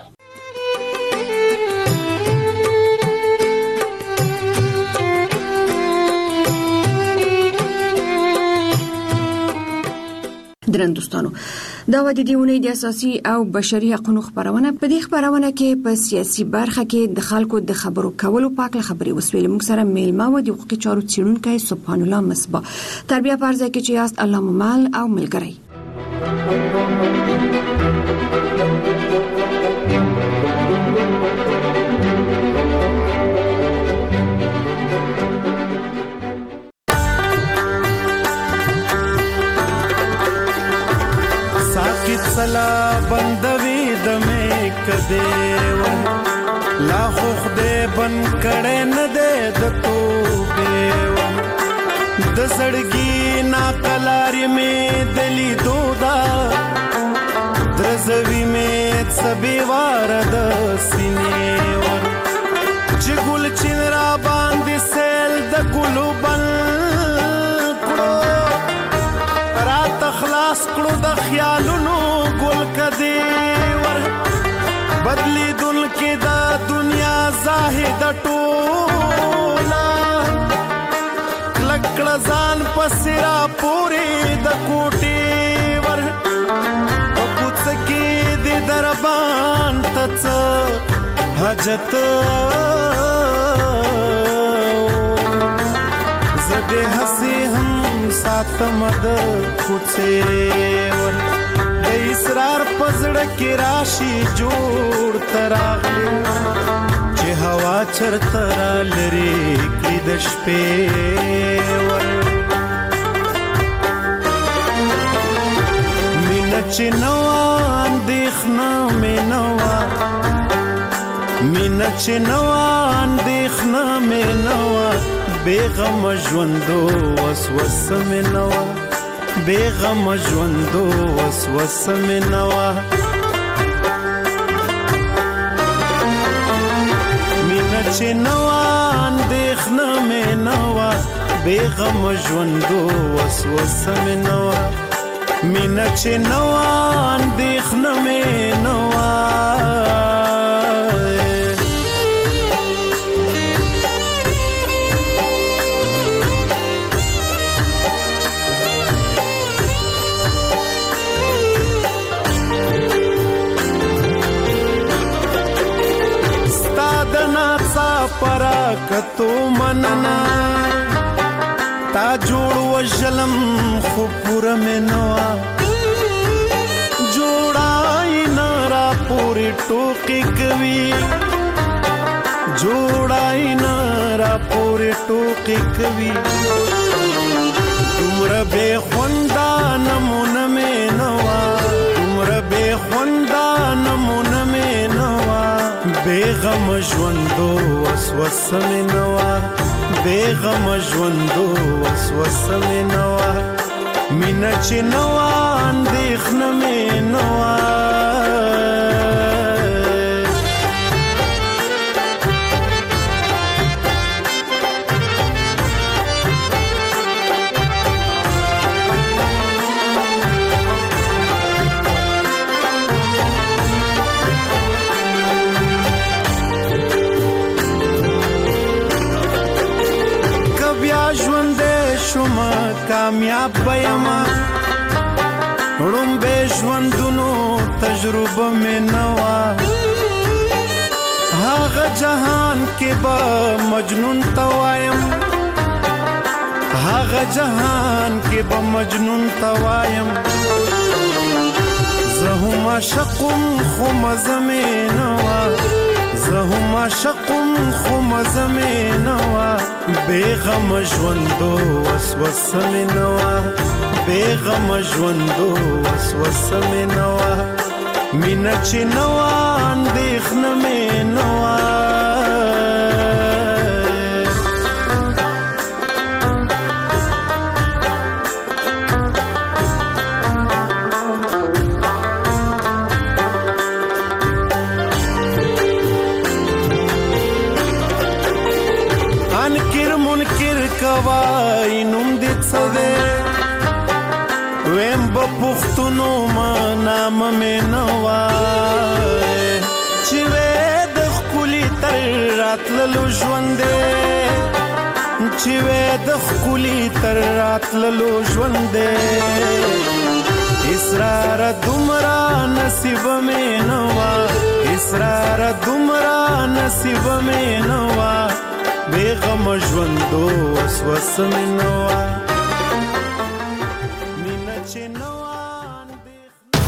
درن دوستانو، دا و د دیونې د اساسي او بشري حقوقو خبرونه. په دې خبرونه کې په سیاسي برخه کې د خلکو د خبرو کولو پاکله خبري وسویل. موږ سره میلمه و د حقوقي چارو څیړونکي سبحان الله مصباح. تربیه پرځه کې چې یاست الله ممل او ملګری. سلا بندوي د مې کده و لا خو خدای بن کړه نه ده د توبه و د سړګي نا کلاري مې دلی دودا درزوي مې سبي وار د سینې و چې ګل چنرا باندې سیل د ګلو بن رات خلاص کړو د خیالونو ګل کدی ور بدلی دل کې دا دنیا زاهد ټولا لکړه ځان پسرا پوری د کوټي ور او پوڅ کې د دربان تڅ حاجت زده هسي هم ساتم د کوڅه ور اسرار پزړه کې راشي جوړ تراغلي چې هوا چرته لري کې د شپې ور مینه چې نو اندېخنه مې نو مینه چې نو اندېخنه مې نو بیغم ژوندو وسوسه مې نو بیغم ژوندو وسوسه مې نوا مینه چې نوا اندېښنه مې نوا بیغم ژوندو وسوسه مې نوا مینه چې نوا اندېښنه مې نوا پرا کتو مننا تا جوړ وجلم خو پورا مې نوا جوړای نارا پوری ټوکی کوي جوړای نارا پوری ټوکی کوي عمر به خوندا نمونه مې نوا عمر به خوندا نمونه مې نوا بیغم ژوندو وسوسه مې نوا بیغم ژوندو وسوسه مې نوا مینه چې نوا اندېښنه مې نوا کامیاب بېما روم به ژوندونو تجربه مې نوا هغه جهان کې به مجنون توایم پاغه جهان کې به مجنون توایم زه هم عاشقم خو مزه مې نه وه زه هم عاشقم خو مزه مې نه وه بېغمه ژوندو وسوسه مې نه وه بېغمه ژوندو وسوسه مې نه وه مینه چې نه وه اندېښنه مې نه وه کوای نوم دې څه دی ویم به پوښتنو ما نامه مې نه وای چې وې د ښکلي تر راتللو ژوند دی چې وې د ښکلي تر راتللو ژوند دی اسراره دومره نصیبه مې نه وه اسراره دومره نصیبه مې نه وه بېغمه ژوندو وسوسه مې نه وه